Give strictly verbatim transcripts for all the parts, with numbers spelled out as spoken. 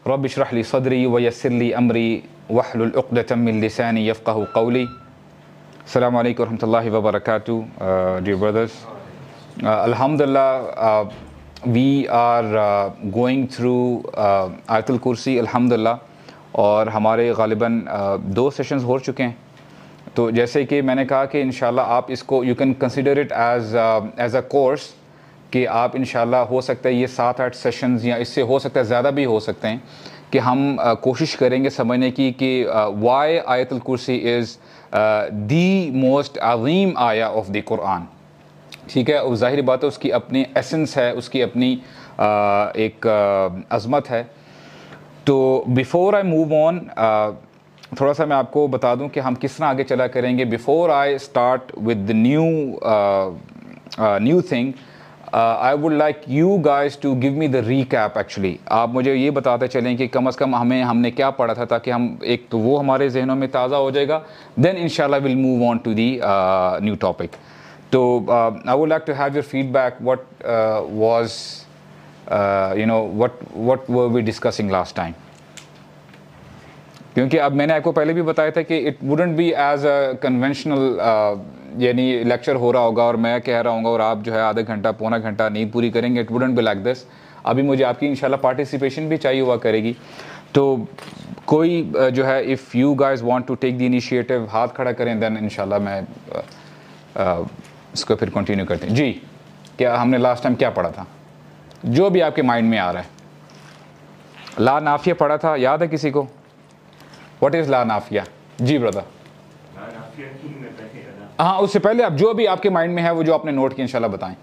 رب اشرح لي صدري ويسر لي أمري واحلل عقدة من لساني يفقهوا قولي. Assalamu alaikum warahmatullahi wabarakatuh, uh, dear brothers. Uh, Alhamdulillah, uh, we are uh, going through uh, Ayatul Kursi, Alhamdulillah, اور ہمارے غالباً دو سیشنز ہو چکے ہیں. تو جیسے کہ میں نے کہا کہ انشاءاللہ آپ اس کو you can consider it as as a course, کہ آپ انشاءاللہ ہو سکتا ہے یہ سات آٹھ سیشنز یا اس سے ہو سکتا ہے زیادہ بھی ہو سکتے ہیں, کہ ہم کوشش کریں گے سمجھنے کی کہ وائی آیت الکرسی از دی موسٹ عظیم آیا آف دی قرآن. ٹھیک ہے, اور ظاہری بات ہے اس کی اپنی ایسنس ہے, اس کی اپنی ایک عظمت ہے. تو بیفور آئی موو آن, تھوڑا سا میں آپ کو بتا دوں کہ ہم کس طرح آگے چلا کریں گے. Before I start with the new new thing, I would like you guys to give me the recap. Actually آپ مجھے یہ بتاتے چلیں کہ کم از کم ہمیں ہم نے کیا پڑھا تھا, تاکہ ہم ایک تو وہ ہمارے ذہنوں میں تازہ ہو جائے گا. دین ان شاء اللہ will move on to the new topic. تو I would like to have your feedback, what was you know what what were we discussing last time. کیونکہ اب میں نے آپ کو پہلے بھی بتایا تھا کہ it wouldn't be as a conventional, یعنی لیکچر ہو رہا ہوگا اور میں کہہ رہا ہوں گا اور آپ جو ہے آدھا گھنٹہ پونا گھنٹہ نیند پوری کریں گے. It wouldn't be like this. ابھی مجھے آپ کی انشاءاللہ پارٹیسپیشن بھی چاہیے ہوا کرے گی. تو کوئی جو ہے if you guys want to take the initiative, ہاتھ کھڑا کریں, دین انشاءاللہ میں اس کو پھر کنٹینیو کرتے ہیں. جی, کیا ہم نے لاسٹ ٹائم کیا پڑھا تھا, جو بھی آپ کے مائنڈ میں آ رہا ہے. لا نافیہ پڑھا تھا, یاد ہے کسی کو؟ واٹ از لا نافیہ؟ جی بردر. ہاں, اس سے پہلے آپ جو بھی آپ کے مائنڈ میں ہے وہ جو آپ نے نوٹ کیا انشاءاللہ بتائیں.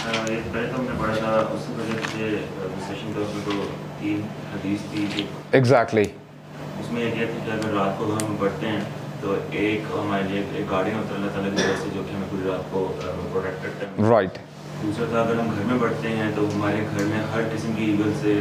ایگزیکٹلی. اس میں یہ تھا کہ اگر رات کو ہم پڑھتے ہیں تو ایک ہمارے لیے ایک گارڈین ہوتا ہے اللہ تعالیٰ کی طرف سے, جو کہ ہمیں پوری رات کو پروٹیکٹ کرتا ہے. رائٹ. دوسرا تھا اگر ہم گھر میں پڑھتے ہیں تو ہمارے گھر میں ہر قسم کی ایگل سے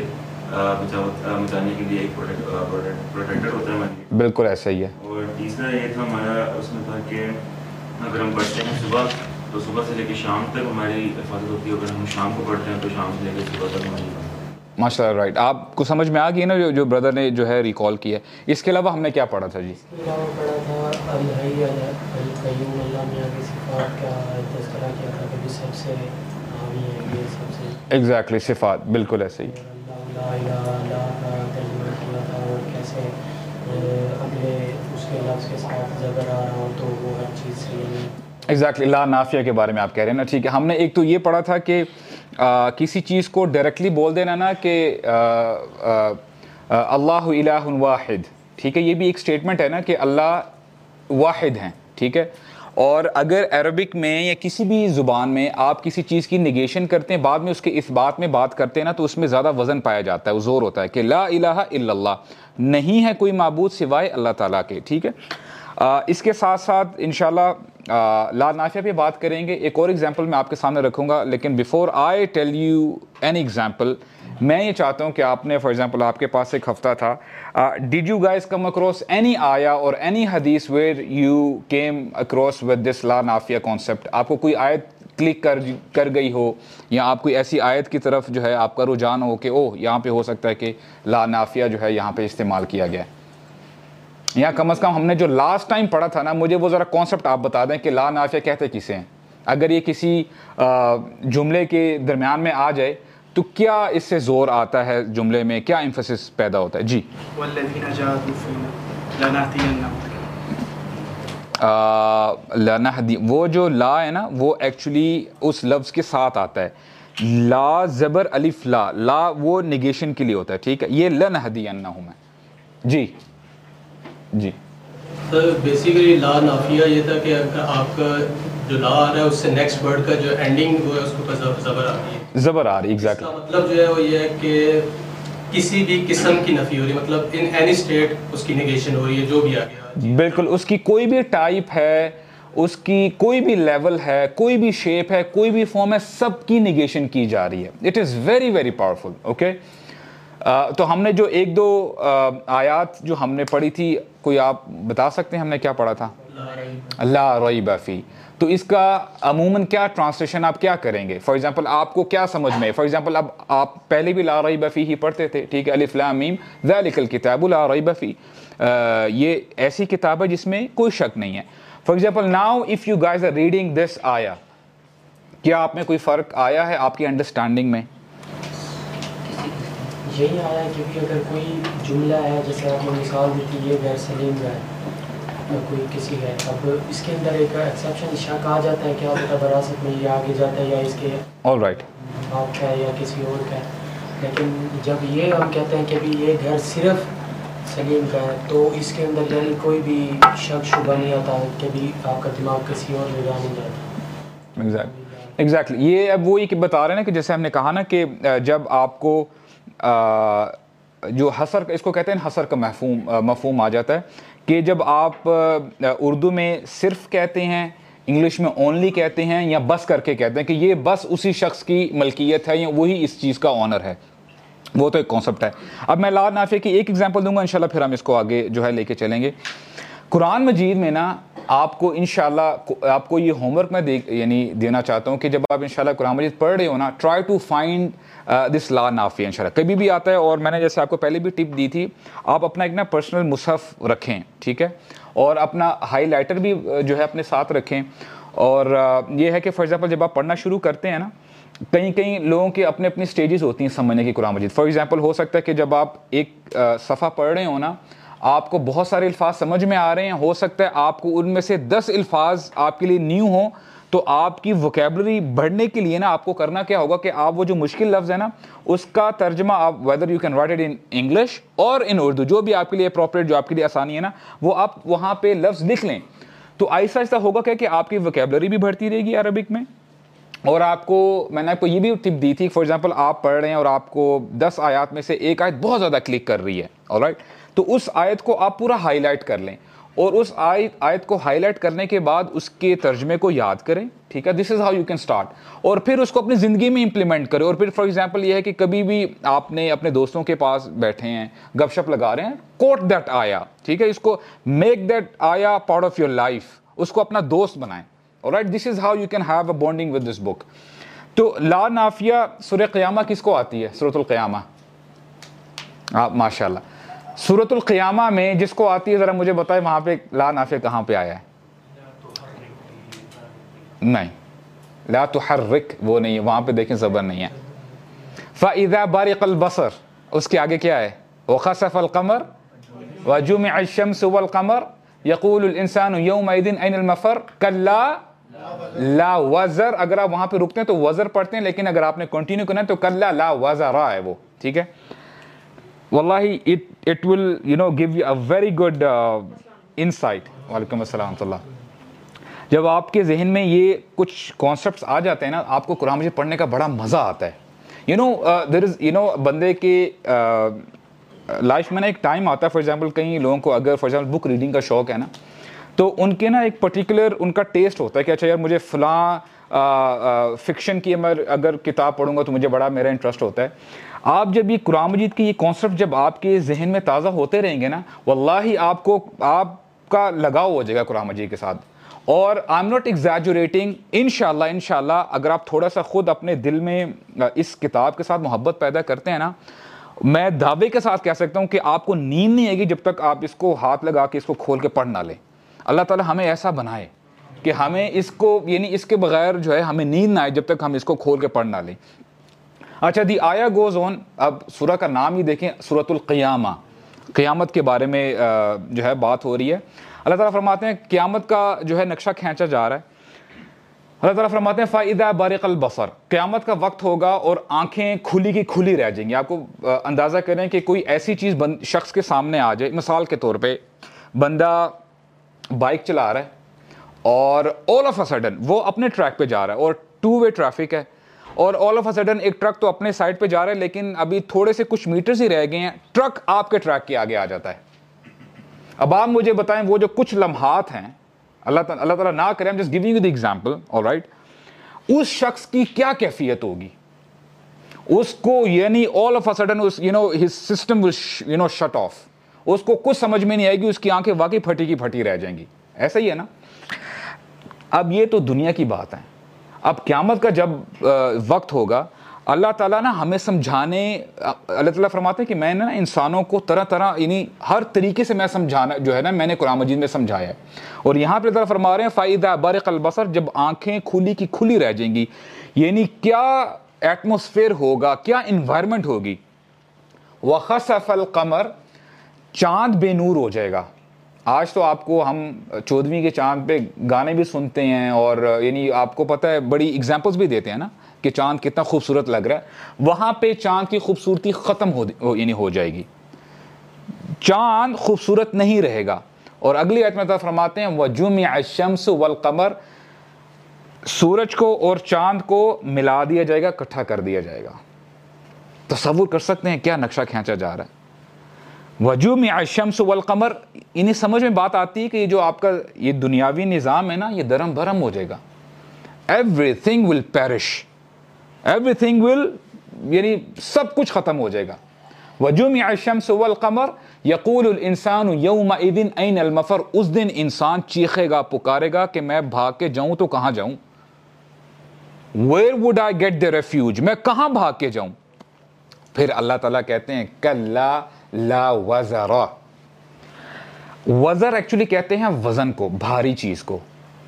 بچانے کے لیے ایک پروٹیکٹر ہوتا ہے. بالکل ایسا ہی ہے. اور تیسرا یہ تھا ہمارا, اس میں تھا کہ اگر ہم پڑھتے ہیں صبح تو صبح سے لے کے شام تک ہماری حفاظت ہوتی ہے. اگر ہم شام کو پڑھتے ہیں تو شام سے لے کے صبح تک ہماری حفاظت. ماشاء اللہ. رائٹ, آپ کو سمجھ میں آ گئی نا جو جو بردر نے جو ہے ریکال کیا. اس کے علاوہ ہم نے کیا پڑھا تھا جی؟ اس کے علاوہ پڑھا تھا الحی القیوم, اللہ میاں کی صفات کا تذکرہ کیا تھا کہ سب سے حاوی ہے, یہ سب سے ایگزیکٹلی صفات, بالکل ایسے ہی. لا الہ الا اللہ کا ترجمہ کیا تھا, اور کیسے اگلے اس کے لفظ کے ساتھ زبر آ رہا ہو تو وہ ہر چیز سے ایگزیکٹلی لا نافیہ کے بارے میں آپ کہہ رہے ہیں نا. ٹھیک ہے, ہم نے ایک تو یہ پڑھا تھا کہ آ, کسی چیز کو ڈائریکٹلی بول دینا نا کہ آ, آ, اللہ الہ واحد. ٹھیک ہے, یہ بھی ایک اسٹیٹمنٹ ہے نا کہ اللہ واحد ہیں. ٹھیک ہے, اور اگر عربک میں یا کسی بھی زبان میں آپ کسی چیز کی نگیشن کرتے ہیں, بعد میں اس کے اثبات میں بات کرتے ہیں نا, تو اس میں زیادہ وزن پایا جاتا ہے, وہ زور ہوتا ہے کہ لا الہ الا اللہ, نہیں ہے کوئی معبود سوائے اللہ تعالیٰ کے. ٹھیک ہے, آ, اس کے ساتھ ساتھ انشاءاللہ لا نافیہ پہ بات کریں گے. ایک اور ایگزامپل میں آپ کے سامنے رکھوں گا, لیکن before I tell you an example, میں یہ چاہتا ہوں کہ آپ نے فار ایگزامپل آپ کے پاس ایک ہفتہ تھا, did you guys come across any آیا اور اینی حدیث where you came across with this لا نافیہ کانسیپٹ؟ آپ کو کوئی آیت کلک کر کر گئی ہو, یا آپ کوئی ایسی آیت کی طرف جو ہے آپ کا رجحان ہو کہ اوہ یہاں پہ ہو سکتا ہے کہ لا نافیہ جو ہے یہاں پہ استعمال کیا گیا ہے, یا کم از کم ہم نے جو لاسٹ ٹائم پڑھا تھا نا, مجھے وہ ذرا کانسیپٹ آپ بتا دیں کہ لا نافیہ کہتے کسے ہیں. اگر یہ کسی جملے کے درمیان میں آ جائے تو کیا اس سے زور آتا ہے جملے میں, کیا ایمفسس پیدا ہوتا ہے؟ جی. لنہدی, وہ جو لا ہے نا وہ ایکچولی اس لفظ کے ساتھ آتا ہے. لا زبر الف لا, لا وہ نگیشن کے لیے ہوتا ہے. ٹھیک ہے, یہ لنہدینہم ہے. جی جی سر, بیسیکلی لا نافیہ یہ تھا کہ آپ کا جو لا آ رہا ہے اس سے نیکسٹ ورڈ کا جو اینڈنگ وہ ہے اس کے اوپر زبر آ رہی ہے. زبر آ رہی ہے, ایگزیکٹلی. اس کا مطلب جو ہے وہ یہ ہے کہ کسی بھی قسم کی نفی ہو رہی ہے, مطلب ان اینی اسٹیٹ اس کی نگیشن ہو رہی ہے, جو بھی آ گیا. بالکل, اس کی کوئی بھی ٹائپ ہے, اس کی کوئی بھی لیول ہے, کوئی بھی شیپ ہے, کوئی بھی فارم ہے, سب کی نگیشن کی جا رہی ہے. It is very very powerful. Okay, تو ہم نے جو ایک دو آیات جو ہم نے پڑھی تھی, کوئی آپ بتا سکتے ہیں ہم نے کیا پڑھا تھا؟ لا ریب فی. تو اس کا عموماً کیا ٹرانسلیشن آپ کیا کریں گے؟ فار ایگزامپل آپ کو کیا سمجھ میں، فار ایگزامپل اب آپ پہلے بھی لا ریب فی ہی پڑھتے تھے، ٹھیک ہے، الف لام میم ذالک الکتاب لا ریب فی، یہ ایسی کتاب ہے جس میں کوئی شک نہیں ہے. For example now if you guys are reading this آیا، کیا آپ میں کوئی فرق آیا ہے آپ کی انڈرسٹینڈنگ میں؟ یہی آیا ہے کیونکہ اگر کوئی جملہ ہے جیسے آپ نے مثال دی تھی یہ غیر سلیم کا ہے کوئی کسی ہے، اب اس کے اندر ایک ایکسیپشن شک آ جاتا ہے کہ آپ کا وراثت میں یہ آگے جاتا ہے یا اس کے آل رائٹ آپ کا ہے یا کسی اور کا ہے. لیکن جب یہ ہم کہتے ہیں کہ بھی یہ گھر صرف سلیم کا ہے تو اس کے اندر یعنی کوئی بھی شک شبہ نہیں آتا کہ بھی آپ کا دماغ کسی اور جگہ نہیں جاتا. ایگزیکٹ ایگزیکٹلی یہ اب وہی کہ بتا رہے ہیں نا کہ جیسے ہم نے کہا نا کہ جب آپ کو جو حصر اس کو کہتے ہیں حصر کا مفہوم مفہوم آ جاتا ہے کہ جب آپ اردو میں صرف کہتے ہیں، انگلش میں اونلی کہتے ہیں یا بس کر کے کہتے ہیں کہ یہ بس اسی شخص کی ملکیت ہے یا وہی اس چیز کا آنر ہے، وہ تو ایک کانسیپٹ ہے. اب میں لا نافع کی ایک ایگزامپل دوں گا انشاءاللہ، پھر ہم اس کو آگے جو ہے لے کے چلیں گے. قرآن مجید میں نا آپ کو انشاءاللہ آپ کو یہ ہوم ورک میں دیکھ یعنی دینا چاہتا ہوں کہ جب آپ انشاءاللہ قرآن مجید پڑھ رہے ہو نا، ٹرائی ٹو فائنڈ دس لا نافیہ انشاءاللہ. کبھی بھی آتا ہے، اور میں نے جیسے آپ کو پہلے بھی ٹپ دی تھی، آپ اپنا ایک نا پرسنل مصحف رکھیں، ٹھیک ہے، اور اپنا ہائی لائٹر بھی جو ہے اپنے ساتھ رکھیں. اور یہ ہے کہ فار ایگزامپل جب آپ پڑھنا شروع کرتے ہیں نا، کہیں کہیں لوگوں کے اپنے اپنی سٹیجز ہوتی ہیں سمجھنے کی قرآن مجید. فار ایگزامپل ہو سکتا ہے کہ جب آپ ایک صفحہ پڑھ رہے ہو نا، آپ کو بہت سارے الفاظ سمجھ میں آ رہے ہیں، ہو سکتا ہے آپ کو ان میں سے دس الفاظ آپ کے لیے نیو ہوں، تو آپ کی ووکیبلری بڑھنے کے لیے نا آپ کو کرنا کیا ہوگا کہ آپ وہ جو مشکل لفظ ہے نا اس کا ترجمہ آپ whether you can write it in English اور ان اردو، جو بھی آپ کے لیے اپروپریٹ، جو آپ کے لیے آسانی ہے نا، وہ آپ وہاں پہ لفظ لکھ لیں. تو آہستہ آہستہ ہوگا کیا کہ آپ کی ووکیبلری بھی بڑھتی رہے گی عربک میں. اور آپ کو میں نے آپ کو یہ بھی ٹپ دی تھی، فار ایگزامپل آپ پڑھ رہے ہیں اور آپ کو دس آیات میں سے ایک آیت بہت زیادہ کلک کر رہی ہے، آلرائٹ، تو اس آیت کو آپ پورا ہائی لائٹ کر لیں، اور اس آیت آیت کو ہائی لائٹ کرنے کے بعد اس کے ترجمے کو یاد کریں، ٹھیک ہے، this is how you can start. اور پھر اس کو اپنی زندگی میں امپلیمنٹ کریں. اور پھر فار ایگزامپل یہ ہے کہ کبھی بھی آپ نے اپنے دوستوں کے پاس بیٹھے ہیں، گپ شپ لگا رہے ہیں، کوٹ دیٹ آیا، ٹھیک ہے، اس کو میک دیٹ آیا پارٹ آف یور لائف، اس کو اپنا دوست بنائیں. Alright, this is how you can have a bonding with this book. تو لا نافیہ سورہ قیامہ کس کو آتی ہے؟ سورۃ القیامہ. آپ ماشاء اللہ سورۃ القیامہ میں جس کو آتی ہے ذرا مجھے بتائیں وہاں پہ لا نافیہ کہاں پہ آیا ہے؟ نہیں، لا تحرک وہ نہیں ہے، وہاں پہ دیکھیں زبر نہیں ہے. فَإِذَا بَرِقَ الْبَصَرُ، اس کے آگے کیا ہے؟ وَخَسَفَ الْقَمَرُ وَجُمِعَ الشَّمْسُ وَالْقَمَرُ يَقُولُ الْإِنسَانُ يَوْمَئِذٍ أَيْنَ الْمَفَرُّ كَلَّا لا وزر. اگر آپ وہاں پہ رکتے ہیں تو وزر پڑھتے ہیں، لیکن اگر آپ نے کنٹینیو کرنا ہے تو کلا لا وزر ہے وہ، ٹھیک ہے. واللہ it it will you know give you a very good uh, insight. وعلیکم السلام ورحمۃ اللہ. جب آپ کے ذہن میں یہ کچھ کانسیپٹس آ جاتے ہیں نا، آپ کو قرآن مجید پڑھنے کا بڑا مزہ آتا ہے. You know there is you نو بندے کے لائف میں نا ایک ٹائم آتا ہے، فار ایگزامپل کئی لوگوں کو اگر فار ایگزامپل بک ریڈنگ کا شوق ہے نا، تو ان کے نا ایک پرٹیکولر ان کا ٹیسٹ ہوتا ہے کہ اچھا یار مجھے فلاں فکشن کی میں اگر کتاب پڑھوں گا تو مجھے بڑا میرا انٹرسٹ ہوتا ہے. آپ جب یہ قرآن مجید کی یہ کانسیپٹ جب آپ کے ذہن میں تازہ ہوتے رہیں گے نا، واللہ آپ کو آپ کا لگاؤ ہو جائے گا قرآن مجید کے ساتھ. اور آئی ایم ناٹ ایگزیجوریٹنگ، انشاءاللہ انشاءاللہ اگر آپ تھوڑا سا خود اپنے دل میں اس کتاب کے ساتھ محبت پیدا کرتے ہیں نا، میں دعوے کے ساتھ کہہ سکتا ہوں کہ آپ کو نیند نہیں آئے گی جب تک آپ اس کو ہاتھ لگا کے اس کو کھول کے پڑھ نہ لیں. اللہ تعالیٰ ہمیں ایسا بنائے کہ ہمیں اس کو یعنی اس کے بغیر جو ہے ہمیں نیند نہ آئے جب تک ہم اس کو کھول کے پڑھ نہ لیں. اچھا دی آیا گوز آن. اب سورہ کا نام ہی دیکھیں، سورۃ القیامہ، قیامت کے بارے میں جو ہے بات ہو رہی ہے. اللہ تعالیٰ فرماتے ہیں قیامت کا جو ہے نقشہ کھینچا جا رہا ہے. اللہ تعالیٰ فرماتے ہیں فَإِذَا بَرِقَ الْبَصَرُ، قیامت کا وقت ہوگا اور آنکھیں کھلی کی کھلی رہ جائیں گی. آپ کو اندازہ کریں کہ کوئی ایسی چیز شخص کے سامنے آ جائے، مثال کے طور پہ بندہ بائک چلا رہا ہے اور آل آف اے سڈن وہ اپنے ٹریک پہ جا رہا ہے اور ٹو وے ٹریفک ہے، اور آل آف اے سڈن ایک ٹرک تو اپنے سائڈ پہ جا رہا ہے لیکن ابھی تھوڑے سے کچھ میٹرز ہی رہ گئے ہیں، ٹرک آپ کے ٹریک کے آگے آ جاتا ہے. اب آپ مجھے بتائیں وہ جو کچھ لمحات ہیں، اللہ تعالیٰ اللہ تعالیٰ نہ کرے، I'm just giving you the example, all right، اس شخص کی کیا کیفیت ہوگی. اس کو یعنی all of a sudden us you know his system will you know shut off. اس کو کچھ سمجھ میں نہیں آئے گی، اس کی آنکھیں واقعی پھٹی کی پھٹی رہ جائیں گی. ایسا ہی ہے نا. اب یہ تو دنیا کی بات ہے. اب قیامت کا جب وقت ہوگا اللہ تعالیٰ نا ہمیں سمجھانے, اللہ تعالیٰ فرماتے ہیں کہ میں نے نا انسانوں کو طرح طرح یعنی ہر طریقے سے میں سمجھانا جو ہے نا میں نے قرآن مجید میں سمجھایا ہے. اور یہاں پہ اللہ تعالیٰ فرما رہے ہیں فَإِذَا بَرِقَ الْبَصَرُ, جب آنکھیں کھلی کی کھلی رہ جائیں گی, یعنی کیا ایٹماسفیئر ہوگا, کیا انوائرمنٹ ہوگی. وَخَسَفَ الْقَمَرُ, چاند بے نور ہو جائے گا. آج تو آپ کو ہم چودھویں کے چاند پہ گانے بھی سنتے ہیں اور یعنی آپ کو پتہ ہے بڑی ایگزامپلس بھی دیتے ہیں نا کہ چاند کتنا خوبصورت لگ رہا ہے. وہاں پہ چاند کی خوبصورتی ختم ہو یعنی ہو جائے گی, چاند خوبصورت نہیں رہے گا. اور اگلی آیت میں اللہ فرماتے ہیں وَجُمِعَ الشَّمْسُ وَالْقَمَرُ, سورج کو اور چاند کو ملا دیا جائے گا, اکٹھا کر دیا جائے گا. تصور کر سکتے ہیں کیا نقشہ کھینچا جا رہا ہے. وَجُمِعَ الشَّمْسُ وَالْقَمَرُ, انہیں سمجھ میں بات آتی ہے کہ یہ جو آپ کا یہ دنیاوی نظام ہے نا یہ درم بھرم ہو جائے گا. Everything will perish, everything will یعنی سب کچھ ختم ہو جائے گا. وَجُمِعَ الشَّمْسُ وَالْقَمَرُ يَقُولُ الْإِنسَانُ يَوْمَئِذٍ أَيْنَ الْمَفَرُ, اس دن انسان چیخے گا پکارے گا کہ میں بھاگ کے جاؤں تو کہاں جاؤں. Where would I get the refuge, میں کہاں بھاگ کے جاؤں. پھر اللہ تعالیٰ کہتے ہیں کَلَّا لَا وَزَرَ, وزر ایکچولی کہتے ہیں وزن کو, بھاری چیز کو.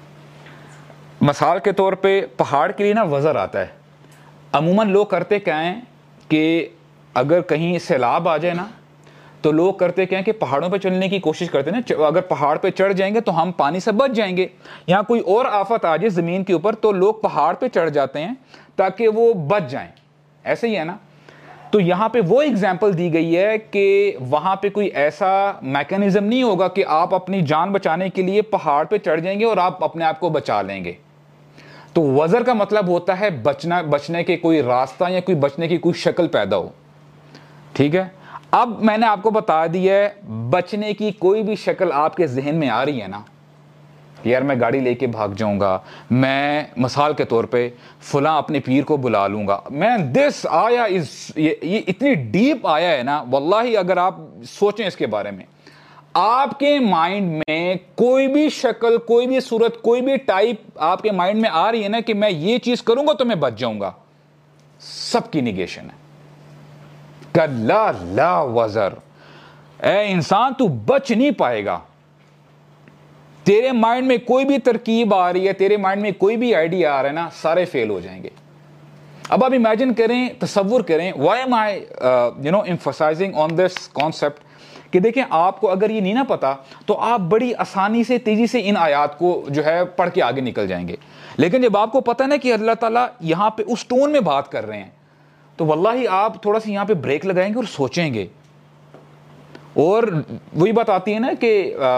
مثال کے طور پہ پہاڑ کے لیے نا وزر آتا ہے. عموماً لوگ کرتے کیا ہیں کہ اگر کہیں سیلاب آ جائے نا تو لوگ کرتے کیا ہیں کہ پہاڑوں پہ چلنے کی کوشش کرتے ہیں نا, اگر پہاڑ پہ چڑھ جائیں گے تو ہم پانی سے بچ جائیں گے. یہاں کوئی اور آفت آ جائے زمین کے اوپر تو لوگ پہاڑ پہ چڑھ جاتے ہیں تاکہ وہ بچ جائیں. ایسے ہی ہے نا. تو یہاں پہ وہ اگزامپل دی گئی ہے کہ وہاں پہ کوئی ایسا میکانزم نہیں ہوگا کہ آپ اپنی جان بچانے کے لیے پہاڑ پہ چڑھ جائیں گے اور آپ اپنے آپ کو بچا لیں گے. تو وزر کا مطلب ہوتا ہے بچنا, بچنے کے کوئی راستہ یا کوئی بچنے کی کوئی شکل پیدا ہو. ٹھیک ہے. اب میں نے آپ کو بتا دیا ہے بچنے کی کوئی بھی شکل آپ کے ذہن میں آ رہی ہے نا, یار میں گاڑی لے کے بھاگ جاؤں گا, میں مثال کے طور پہ فلاں اپنے پیر کو بلا لوں گا. میں دس آیا اس یہ اتنی ڈیپ آیا ہے نا واللہ, اگر آپ سوچیں اس کے بارے میں آپ کے مائنڈ میں کوئی بھی شکل, کوئی بھی صورت, کوئی بھی ٹائپ آپ کے مائنڈ میں آ رہی ہے نا کہ میں یہ چیز کروں گا تو میں بچ جاؤں گا, سب کی نیگیشن ہے. کلا لا وزر, اے انسان تو بچ نہیں پائے گا. تیرے مائنڈ میں کوئی بھی ترکیب آ رہی ہے, تیرے مائنڈ میں کوئی بھی آئیڈیا آ رہا ہے نا, سارے فیل ہو جائیں گے. اب آپ امیجن کریں, تصور کریں, why am I uh, you know emphasizing on this concept کہ دیکھیں آپ کو اگر یہ نہیں نہ پتا تو آپ بڑی آسانی سے تیزی سے ان آیات کو جو ہے پڑھ کے آگے نکل جائیں گے. لیکن جب آپ کو پتہ نا کہ اللہ تعالیٰ یہاں پہ اس ٹون میں بات کر رہے ہیں تو واللہ آپ تھوڑا سا یہاں پہ بریک لگائیں گے اور سوچیں گے. اور وہی بات آتی ہے نا کہ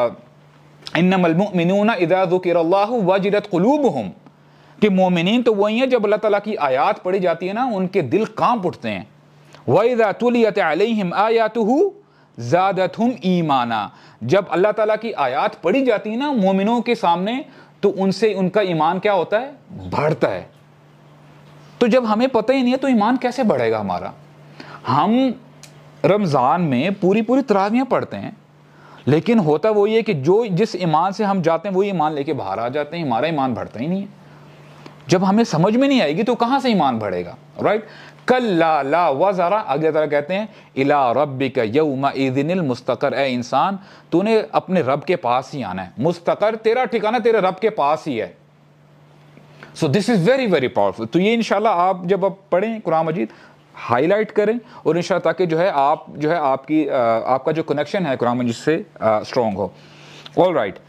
انما المؤمنون اذا ذکر اللہ وجلت قلوبہم, کہ مومنین تو وہی ہیں جب اللہ تعالیٰ کی آیات پڑھی جاتی ہے نا ان کے دل کانپ اٹھتے ہیں. وَإِذَا تُلِيَتْ عَلَيْهِمْ آيَاتُهُ زَادَتْهُمْ ایمانا, جب اللہ تعالیٰ کی آیات پڑھی جاتی ہے نا مومنوں کے سامنے تو ان سے ان کا ایمان کیا ہوتا ہے, بڑھتا ہے. تو جب ہمیں پتہ ہی نہیں ہے تو ایمان کیسے بڑھے گا ہمارا. ہم رمضان میں پوری پوری تراویحیں پڑھتے ہیں لیکن ہوتا وہی ہے کہ جو جس ایمان سے ہم جاتے ہیں وہی ایمان لے کے باہر آ جاتے ہیں, ہمارا ایمان بڑھتا ہی نہیں ہے. جب ہمیں سمجھ میں نہیں آئے گی تو کہاں سے ایمان بڑھے گا. رائٹ. کلا لا وزر, آگے طرح کہتے ہیں الی ربک یومئذ المستقر, اے انسان تو نے اپنے رب کے پاس ہی آنا ہے. مستقر تیرا ٹھکانہ تیرے رب کے پاس ہی ہے. So this is very very powerful. تو یہ انشاءاللہ آپ جب آپ پڑھیں قرآن مجید ہائی لائٹ کریں اور انشاءاللہ تاکہ جو ہے آپ جو ہے آپ کی آپ کا جو کنیکشن ہے قرآن مجید سے اسٹرانگ ہو. All right.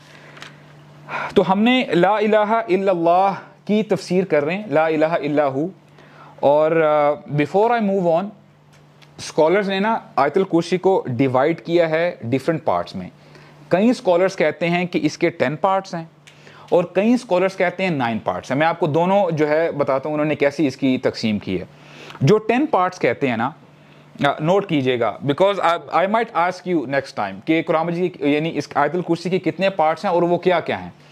تو ہم نے لا الہ الا اللہ کی تفسیر کر رہے ہیں, لا الہ الا ہو. اور before I move on, scholars نے نا آیت الکرسی کو ڈیوائڈ کیا ہے ڈفرینٹ پارٹس میں. کئی اسکالرز کہتے ہیں کہ اس کے ٹین پارٹس ہیں اور کئی اسکالرز کہتے ہیں نائن پارٹس ہیں. میں آپ کو دونوں جو ہے بتاتا ہوں انہوں نے کیسی اس کی تقسیم کی ہے. جو ٹین پارٹس کہتے ہیں نا, نوٹ کیجئے گا because I might ask you next time کہ قرآن مجید یعنی اس آیت الکرسی کے کتنے پارٹس ہیں اور وہ کیا کیا ہیں.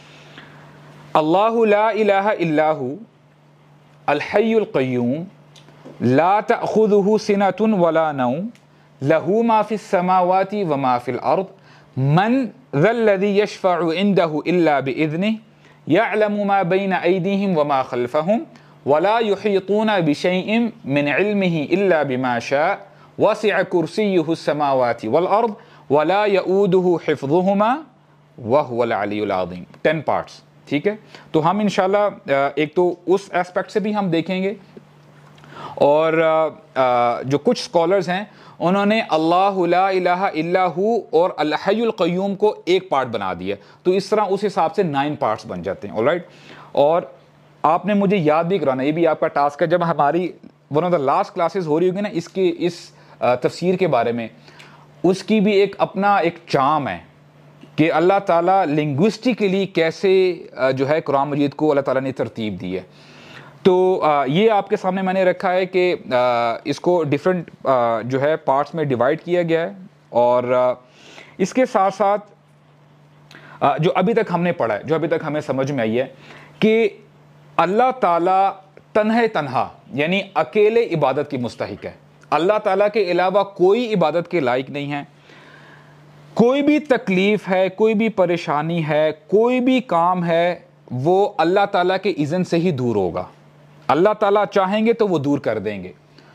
اللہ لا الہ الا ہو الحی القیوم لا تأخذہ سنۃ ولا نوم لہ ما فی السماوات وما فی الارض मन ज़ल्लज़ी यशफ़अु इंदहु इल्ला बिइज़निहि यअलमु मा बैन अयदीहिम व मा खल्फ़हुम वला युहीतूना बिशैइन मिन इल्मिहि इल्ला बिमा शाअ वसिअ कुर्सियुहु अस्समावाति वल अर्द वला यऊदुहु हिफ़्ज़ुहुमा व हुवल अलियुल अज़ीम। टेन पार्ट्स, ठीक है। तो हम इंशाल्लाह एक तो उस एस्पेक्ट से भी हम देखेंगे, और जो कुछ स्कॉलर्स हैं उन्होंने अल्लाहु ला इलाहा इल्ला हु और अल हय्युल क़य्यूम को एक पार्ट बना दिया, तो इस तरह उस हिसाब से नाइन पार्ट्स बन जाते हैं। ऑलराइट, और आपने मुझे याद भी कराना, ये भी आपका टास्क है, जब हमारी one of the last classes हो रही होगी ना इसके इस तफसीर के बारे में, उसकी भी एक अपना एक चाम है कि अल्लाह ताला लिंग्विस्टिकली कैसे जो है कुरान मजीद को अल्लाह ताला ने तरतीब दी है। तो ये आपके सामने मैंने रखा है कि इसको डिफरेंट जो है पार्ट्स में डिवाइड किया गया है, और इसके साथ साथ जो अभी तक हमने पढ़ा है, जो अभी तक हमें समझ में आई है कि अल्लाह ताला तन्हा तन्हा यानी अकेले इबादत की मुस्तहिक है। अल्लाह ताला के अलावा कोई इबादत के लायक नहीं है। कोई भी तकलीफ है, कोई भी परेशानी है, कोई भी काम है, वो अल्लाह ताला के इज़्न से ही दूर होगा। अल्लाह ताला चाहेंगे तो वो दूर कर देंगे।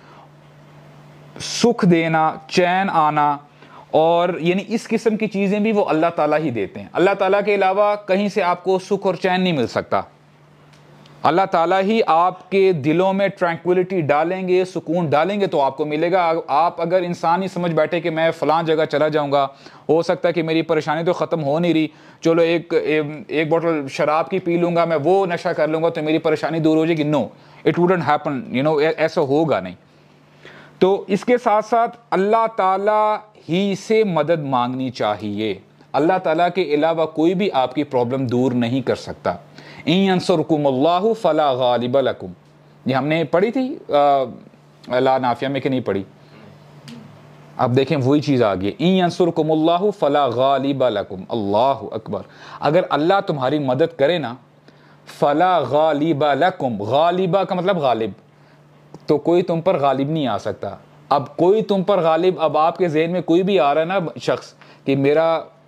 सुख देना, चैन आना और यानी इस किस्म की चीज़ें भी वो अल्लाह ताला ही देते हैं। अल्लाह ताला के अलावा कहीं से आपको सुख और चैन नहीं मिल सकता। अल्लाह ताला ही आपके दिलों में ट्रैंक्विलिटी डालेंगे, सुकून डालेंगे तो आपको मिलेगा। आप अगर इंसान ही समझ बैठे कि मैं फ़लाँ जगह चला जाऊंगा, हो सकता है कि मेरी परेशानी तो ख़त्म हो नहीं रही, चलो एक एक बोतल शराब की पी लूँगा, मैं वो नशा कर लूँगा तो मेरी परेशानी दूर हो जाएगी। No, it wouldn't happen, you know, ऐसा होगा नहीं। तो इसके साथ साथ अल्लाह ताला ही से मदद मांगनी चाहिए। अल्लाह ताला के अलावा कोई भी आपकी प्रॉब्लम दूर नहीं कर सकता। इन यंसुरकुमुल्लाहु फला गालिब लकुम, ये हमने पढ़ी थी आ, ला नाफिया में कि नहीं पढ़ी? अब देखें वही चीज़ आ गई, इन यंसुरकुमुल्लाहु फला गालिब लकुम। अल्लाहु अकबर। अगर अल्लाह तुम्हारी मदद करे ना, फला गालिब लकुम, गालिबा का मतलब गालिब, तो कोई तुम पर गालिब नहीं आ सकता। अब कोई तुम पर गालिब, अब आपके ज़हन में कोई भी आ रहा है ना शख्स कि मेरा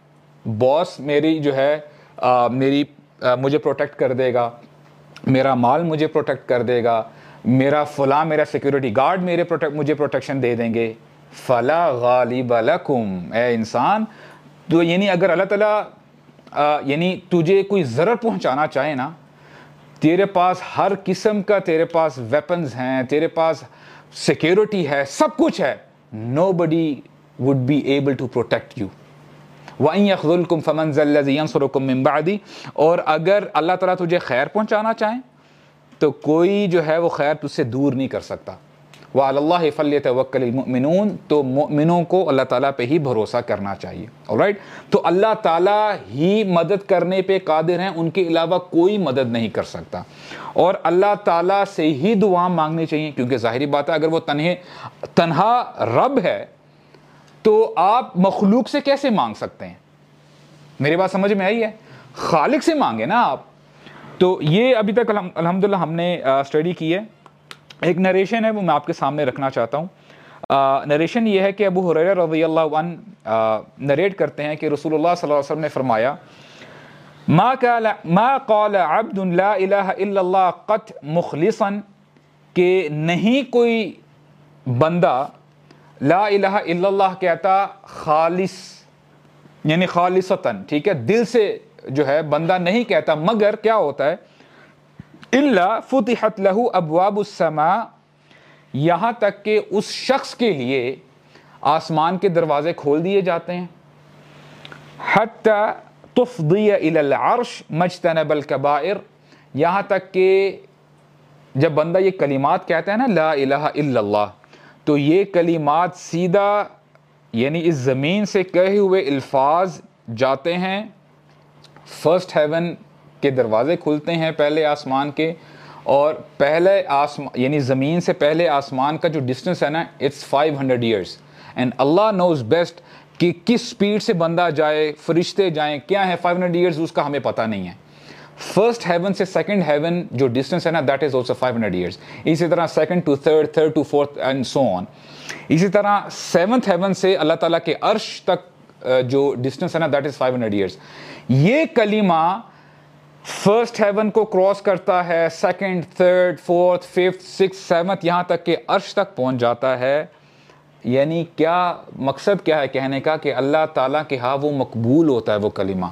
बॉस मेरी जो है आ, मेरी आ, मुझे प्रोटेक्ट कर देगा, मेरा माल मुझे प्रोटेक्ट कर देगा, मेरा फला मेरा सिक्योरिटी गार्ड मेरे प्रोटेक्ट मुझे प्रोटेक्शन दे देंगे, फला गालिब लकुम। ए इंसान, तो यानी अगर अल्लाह ताला यानी तुझे कोई ज़रर पहुंचाना चाहे ना, तेरे पास हर किस्म का तेरे पास वेपन्स हैं, तेरे पास सिक्योरिटी है, सब कुछ है, nobody would be able to protect you. वइन यख़्ज़ुलकुम फ़मन ज़ल्लज़ी यंसुरुकुम मिन बअदी, और अगर अल्लाह ताला तुझे खैर पहुंचाना चाहे तो कोई जो है वो खैर तुझसे दूर नहीं कर सकता। व अलल्लाहि फ़ल्यतवक्कलिल मुमिनून, तो मुमिनों को अल्लाह ताला पे ही भरोसा करना चाहिए। ऑलराइट, तो अल्लाह ताला ही मदद करने पे कादिर हैं, उनके अलावा कोई मदद नहीं कर सकता। और अल्लाह ताला से ही दुआ मांगनी चाहिए, क्योंकि ज़ाहिरी बात है अगर वो तन्हे तन्हा रब है तो आप मखलूक से कैसे मांग सकते हैं? मेरी बात समझ में आई है? खालिक से मांगे ना आप। तो ये अभी तक अल्हम्दुलिल्लाह हमने स्टडी की है। एक नरेशन है वो मैं आपके सामने रखना चाहता हूँ। नरेशन ये है कि अबू हुरैरा रज़ियल्लाहु अन्हु नरेट करते हैं कि रसूलुल्लाह सल्लल्लाहु अलैहि वसल्लम ने फरमाया, मा क़ाल मा क़ाल अब्दुन ला इलाहा इल्लल्लाह क़त मुख़लिसन, कि नहीं कोई बंदा ला इलाहा इल्लल्लाह कहता खालिस यानी खालिसतन, ठीक है, दिल से जो है बंदा नहीं कहता, मगर क्या होता है, इल्ला फुतिहत लहू अबवाबुस समा, यहाँ तक कि उस शख्स के लिए आसमान के दरवाजे खोल दिए जाते हैं। हत्ता तुफ़दिया इलल अर्श मजतनबल कबाइर, यहाँ तक कि जब बंदा ये कलिमात कहता है ना ला इलाहा इल्लल्लाह, तो ये कलिमात सीधा यानी इस ज़मीन से कहे हुए अल्फाज जाते हैं, फर्स्ट हेवन के दरवाज़े खुलते हैं पहले आसमान के, और पहले आसमान यानी ज़मीन से पहले आसमान का जो डिस्टेंस है ना, it's five hundred years, and अल्लाह नोज़ बेस्ट कि किस स्पीड से बंदा जाए, फरिश्ते जाएं, क्या है फाइव हंड्रेड ईयर्स उसका हमें पता नहीं है। फर्स्ट हेवन से सेकंड हेवन जो डिस्टेंस है ना, that is also five hundred years. इसी तरह second to third, third to fourth and so on. इसी तरह सेवन्थ हेवन से अल्लाह ताला के अर्श तक جو ڈسٹینس ہے نا that is five hundred years. یہ کلمہ فرسٹ ہیون کو کراس کرتا ہے, second, third, fourth, fifth, six, seventh, یہاں تک کہ عرش تک پہنچ جاتا ہے. یعنی کیا مقصد کیا ہے کہنے کا, کہ اللہ تعالیٰ کے ہاں وہ مقبول ہوتا ہے وہ کلمہ,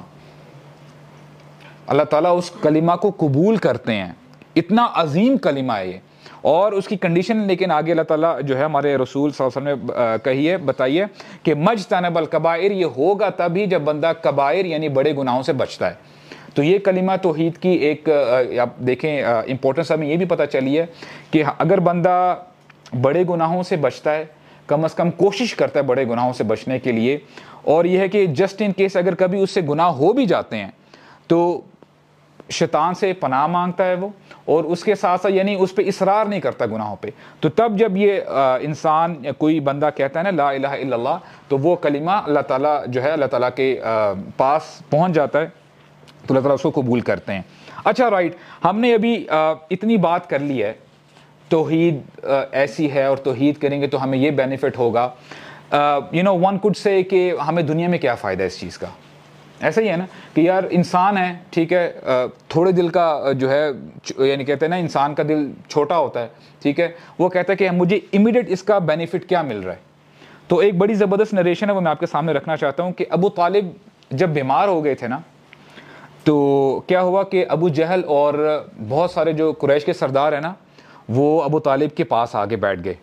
اللہ تعالیٰ اس کلمہ کو قبول کرتے ہیں. اتنا عظیم کلمہ ہے یہ, اور اس کی کنڈیشن لیکن آگے اللہ تعالیٰ جو ہے ہمارے رسول صلی اللہ علیہ وسلم نے کہی ہے, بتائیے کہ مجتنب الکبائر, یہ ہوگا تبھی جب بندہ کبائر یعنی بڑے گناہوں سے بچتا ہے. تو یہ کلمہ توحید کی ایک آپ دیکھیں امپورٹنس ہمیں یہ بھی پتہ چلی ہے کہ اگر بندہ بڑے گناہوں سے بچتا ہے, کم از کم کوشش کرتا ہے بڑے گناہوں سے بچنے کے لیے, اور یہ ہے کہ جسٹ ان کیس اگر کبھی اس سے گناہ ہو بھی جاتے ہیں تو شیطان سے پناہ مانگتا ہے وہ, اور اس کے ساتھ ساتھ یعنی اس پہ اصرار نہیں کرتا گناہوں پہ. تو تب جب یہ انسان یا کوئی بندہ کہتا ہے نا لا الہ الا اللہ, تو وہ کلمہ اللہ تعالیٰ جو ہے اللہ تعالیٰ کے پاس پہنچ جاتا ہے, تو اللہ تعالیٰ اس کو قبول کرتے ہیں. اچھا رائٹ, ہم نے ابھی اتنی بات کر لی ہے, توحید ایسی ہے اور توحید کریں گے تو ہمیں یہ بینیفٹ ہوگا. یو نو ون کوڈ سے کہ ہمیں دنیا میں کیا فائدہ ہے اس چیز کا. ایسا ہی ہے نا کہ یار انسان ہے, ٹھیک ہے, تھوڑے دل کا جو ہے یعنی کہتے ہیں نا انسان کا دل چھوٹا ہوتا ہے, ٹھیک ہے, وہ کہتا ہے کہ مجھے امیڈیٹ اس کا بینیفٹ کیا مل رہا ہے. تو ایک بڑی زبردست نریشن ہے وہ میں آپ کے سامنے رکھنا چاہتا ہوں کہ ابو طالب جب بیمار ہو گئے تھے نا, تو کیا ہوا کہ ابو جہل اور بہت سارے جو قریش کے سردار ہیں نا وہ ابو طالب کے پاس آگے بیٹھ گئے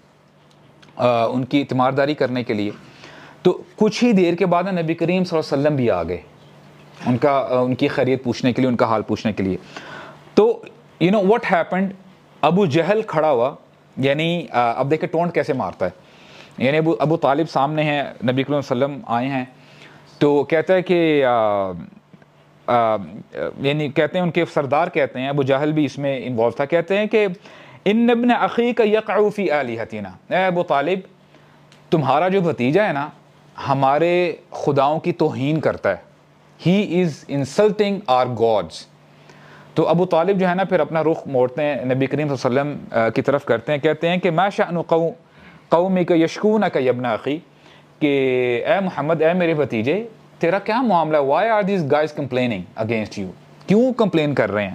ان کی تیمارداری کرنے کے لیے. تو کچھ ہی دیر کے بعد نبی کریم صلی اللہ علیہ وسلم بھی آ گئے ان کا ان کی خیریت پوچھنے کے لیے, ان کا حال پوچھنے کے لیے. تو یو نو واٹ ہیپنڈ, ابو جہل کھڑا ہوا, یعنی اب دیکھیں ٹونٹ کیسے مارتا ہے, یعنی ابو ابو طالب سامنے ہیں, نبی کریم صلی اللہ علیہ وسلم آئے ہیں, تو کہتا ہے کہ آ, آ, یعنی کہتے ہیں ان کے سردار کہتے ہیں, ابو جہل بھی اس میں انوالو تھا, کہتے ہیں کہ ان ابن اخیک یقع فی آلہتنا, اے ابو طالب تمہارا جو بھتیجا ہے نا ہمارے خداؤں کی توہین کرتا ہے, he is insulting our gods. تو ابو طالب جو ہے نا پھر اپنا رخ موڑتے ہیں نبی کریم صلی اللہ علیہ وسلم کی طرف کرتے ہیں, کہتے ہیں کہ ما شأن قومک یشکونک یا ابن اخی, کہ اے محمد, اے میرے بھتیجے, تیرا کیا معاملہ ہے, why are these guys complaining against you, کیوں کمپلین کر رہے ہیں.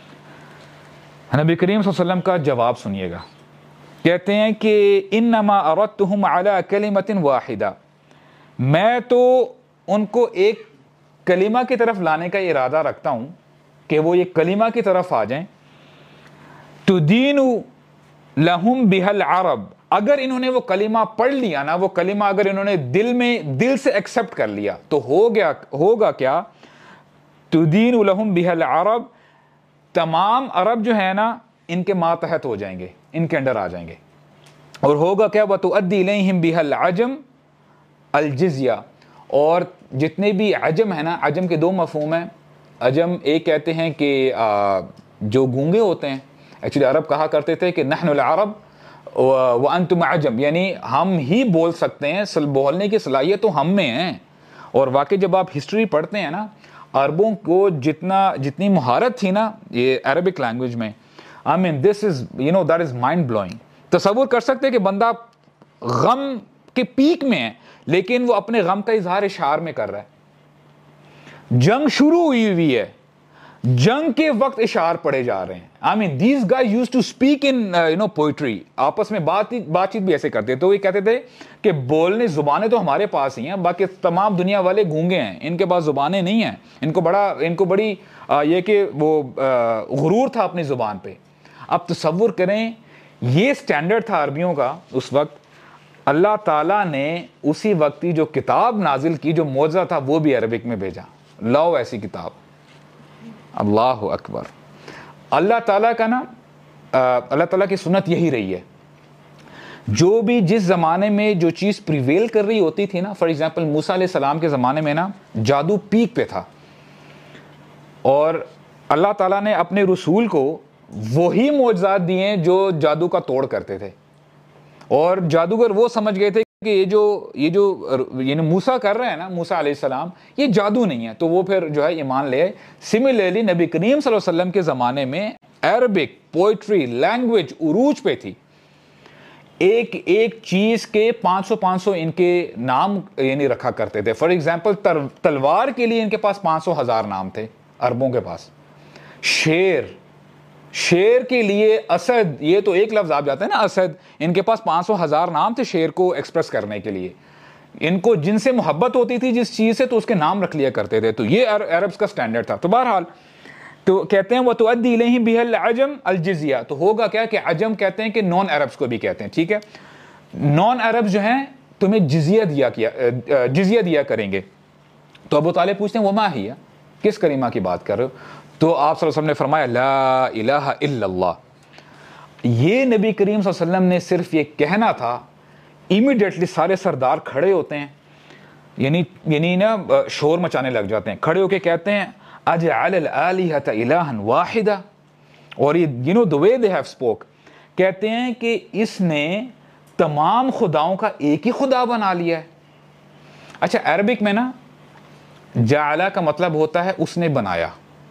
نبی کریم صلی اللہ علیہ وسلم کا جواب سنیے گا, کہتے ہیں کہ انما اردتہم علی کلمۃ واحدہ, میں تو ان کو ایک کلمہ کی طرف لانے کا ارادہ رکھتا ہوں کہ وہ یہ کلمہ کی طرف آ جائیں. تدین لہم بہ العرب, اگر انہوں نے وہ کلمہ پڑھ لیا نا, وہ کلمہ اگر انہوں نے دل میں دل سے ایکسپٹ کر لیا تو ہو گیا ہوگا کیا, تدین لہم بہ العرب, تمام عرب جو ہے نا ان کے ماتحت ہو جائیں گے, ان کے انڈر آ جائیں گے. اور ہوگا کیا, وتؤدی الیہم بہ العجم الجزیہ, اور جتنے بھی عجم ہیں نا, عجم کے دو مفہوم ہیں. عجم ایک کہتے ہیں کہ جو گونگے ہوتے ہیں, ایکچولی عرب کہا کرتے تھے کہ نحن العرب وانتم عجم, یعنی ہم ہی بول سکتے ہیں, بولنے کی صلاحیت تو ہم میں ہیں. اور واقعی جب آپ ہسٹری پڑھتے ہیں نا, عربوں کو جتنا جتنی مہارت تھی نا یہ عربک لینگویج میں, I mean this is you know that is mind blowing. تصور کر سکتے کہ بندہ غم کے پیک میں ہے لیکن وہ اپنے غم کا اظہار اشعار میں کر رہا ہے. جنگ شروع ہوئی ہوئی ہے, جنگ کے وقت اشعار پڑھے جا رہے ہیں. I mean these guys use to speak in you know poetry, آپس میں بات بات چیت بھی ایسے کرتے. تو یہ کہتے تھے کہ بولنے زبانیں تو ہمارے پاس ہی ہیں, باقی تمام دنیا والے گونگے ہیں, ان کے پاس زبانیں نہیں ہیں. ان کو بڑا ان کو بڑی یہ کہ وہ غرور تھا اپنی زبان پہ. اب تصور کریں یہ سٹینڈرڈ تھا عربیوں کا اس وقت. اللہ تعالیٰ نے اسی وقت جو کتاب نازل کی, جو معجزہ تھا, وہ بھی عربک میں بھیجا. لاؤ ایسی کتاب. اللہ اکبر. اللہ تعالیٰ کا نا اللہ تعالیٰ کی سنت یہی رہی ہے, جو بھی جس زمانے میں جو چیز پریویل کر رہی ہوتی تھی نا, فار ایگزامپل موسیٰ علیہ السلام کے زمانے میں نا جادو پیک پہ تھا, اور اللہ تعالیٰ نے اپنے رسول کو وہی معجزات دیے جو جادو کا توڑ کرتے تھے. اور جادوگر وہ سمجھ گئے تھے کہ یہ جو یہ جو یعنی موسیٰ کر رہے ہیں نا, موسیٰ علیہ السلام, یہ جادو نہیں ہے. تو وہ پھر جو ہے ایمان لے آئے. سملرلی نبی کریم صلی اللہ علیہ وسلم کے زمانے میں عربک پوئٹری لینگویج عروج پہ تھی. ایک ایک چیز کے پانچ سو پانچ سو ان کے نام یعنی رکھا کرتے تھے. فار ایگزامپل تلوار کے لیے ان کے پاس پانچ سو ہزار نام تھے عربوں کے پاس. شیر شیر کے لیے اسد, یہ تو ایک لفظ آپ جاتے ہیں نا اسد, ان کے پاس پانچ سو ہزار نام تھے شیر کو ایکسپریس کرنے کے لیے. ان کو جن سے محبت ہوتی تھی جس چیز سے تو اس کے نام رکھ لیا کرتے تھے. تو یہ عربس کا سٹینڈرڈ تھا. تو بہرحال تو کہتے ہیں وَتُؤَدِّي إِلَيْهِمْ بِهَا الْعَجَمْ الْجِزْيَةَ, تو ہوگا کیا کہ عجم کہتے ہیں کہ نان عربس کو بھی کہتے ہیں, ٹھیک ہے. نان عرب جو ہیں تمہیں جزیہ دیا کیا جزیہ دیا کریں گے. تو ابو طالب پوچھتے ہیں وما ہی, کس کریمہ کی بات کر رہے ہو؟ تو آپ صلی اللہ علیہ وسلم نے فرمایا لا الہ الا اللہ. یہ نبی کریم صلی اللہ علیہ وسلم نے صرف یہ کہنا تھا, امیڈیٹلی سارے سردار کھڑے ہوتے ہیں, یعنی یعنی نا شور مچانے لگ جاتے ہیں, کھڑے ہو کے کہتے ہیں اجعل الالہۃ الہا واحدا. اور یہ you know the way they have spoke, کہتے ہیں کہ اس نے تمام خداؤں کا ایک ہی خدا بنا لیا ہے. اچھا عربک میں نا جعلہ کا مطلب ہوتا ہے اس نے بنایا.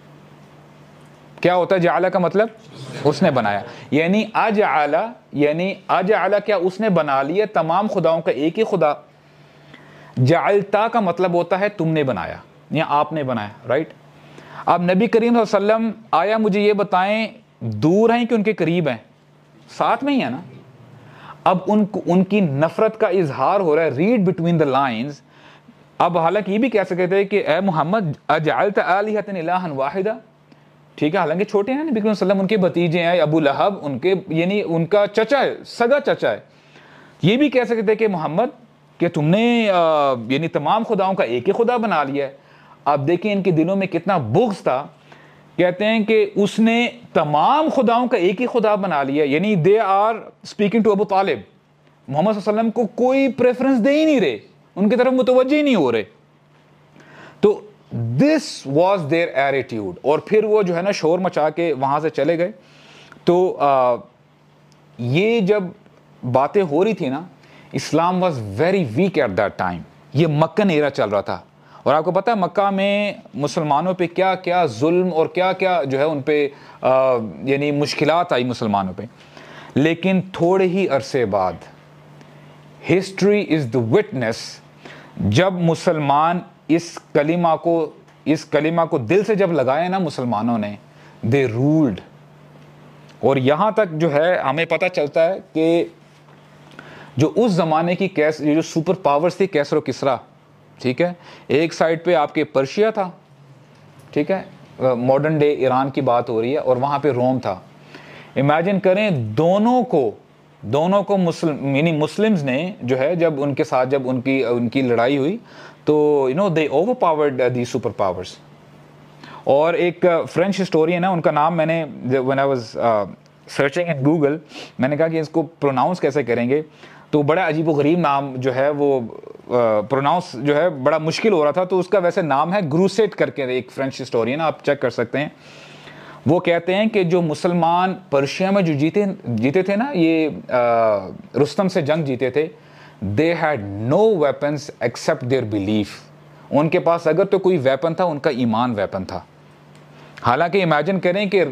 کیا ہوتا ہے جعلہ کا مطلب؟ اس نے بنایا. یعنی اجعل یعنی اجعل کیا اس نے بنا لیا تمام خداؤں کا ایک ہی خدا. جعلتا کا مطلب ہوتا ہے تم نے بنایا یا آپ نے بنایا, رائٹ. اب نبی کریم صلی اللہ علیہ وسلم آیا مجھے یہ بتائیں دور ہیں کہ ان کے قریب ہیں؟ ساتھ میں ہی ہے نا. اب ان کو ان کی نفرت کا اظہار ہو رہا ہے, ریڈ بٹوین دا لائنز. اب حالانکہ یہ بھی کہہ سکتے تھے کہ اے محمد اجعلت آلہۃ الہا واحدا, ٹھیک ہے, حالانکہ چھوٹے ہیں نبی کریم صلی اللہ علیہ وسلم, ان کے بھتیجے ہیں ابو لہب, ان کے یعنی ان کا چچا ہے, سگا چچا ہے. یہ بھی کہہ سکتے تھے کہ محمد کہ تم نے یعنی تمام خداؤں کا ایک ہی خدا بنا لیا ہے. آپ دیکھیں ان کے دلوں میں کتنا بغض تھا. کہتے ہیں کہ اس نے تمام خداؤں کا ایک ہی خدا بنا لیا, یعنی دے آر اسپیکنگ ٹو ابو طالب. محمد صلی اللہ علیہ وسلم کو کوئی پریفرنس دے ہی نہیں رہے, ان کی طرف متوجہ ہی نہیں ہو رہے. تو دس واز دیئر ایٹیٹیوڈ. اور پھر وہ جو ہے نا شور مچا کے وہاں سے چلے گئے. تو آ, یہ جب باتیں ہو رہی تھی نا, اسلام was very weak at that time. یہ مکن ایرا چل رہا تھا, اور آپ کو پتہ ہے مکہ میں مسلمانوں پہ کیا کیا ظلم اور کیا کیا جو ہے ان پہ آ, یعنی مشکلات آئی مسلمانوں پہ. لیکن تھوڑے ہی عرصے بعد ہسٹری از دا وٹنس, جب مسلمان اس کلمہ کو اس کلمہ کو دل سے جب لگائے نا مسلمانوں نے, دے رولڈ. اور یہاں تک جو ہے ہمیں پتہ چلتا ہے کہ جو اس زمانے کی کیس جو سپر پاورز تھی کیسر و کسرا, ٹھیک ہے, ایک سائڈ پہ آپ کے پرشیا تھا, ٹھیک ہے, ماڈرن ڈے ایران کی بات ہو رہی ہے, اور وہاں پہ روم تھا. امیجن کریں دونوں کو دونوں کو مسلم یعنی مسلمز نے جو ہے جب ان کے ساتھ جب ان کی ان کی لڑائی ہوئی تو you know they overpowered the superpowers. اور ایک فرینچ ہسٹورین ہے, ان کا نام میں نے when I was searching in Google میں نے کہا کہ اس کو پروناؤنس کیسے کریں گے, تو بڑا عجیب و غریب نام جو ہے وہ پروناؤنس جو ہے بڑا مشکل ہو رہا تھا. تو اس کا ویسے نام ہے گروسیٹ کر کے, ایک فرینچ ہسٹورین, آپ چیک کر سکتے ہیں. وہ کہتے ہیں کہ جو مسلمان پرشیا میں جو جیتے جیتے تھے نا, یہ رستم سے جنگ جیتے تھے, they had no weapons except their belief. ان کے پاس اگر تو کوئی ویپن تھا ان کا ایمان ویپن تھا. حالانکہ امیجن کریں کہ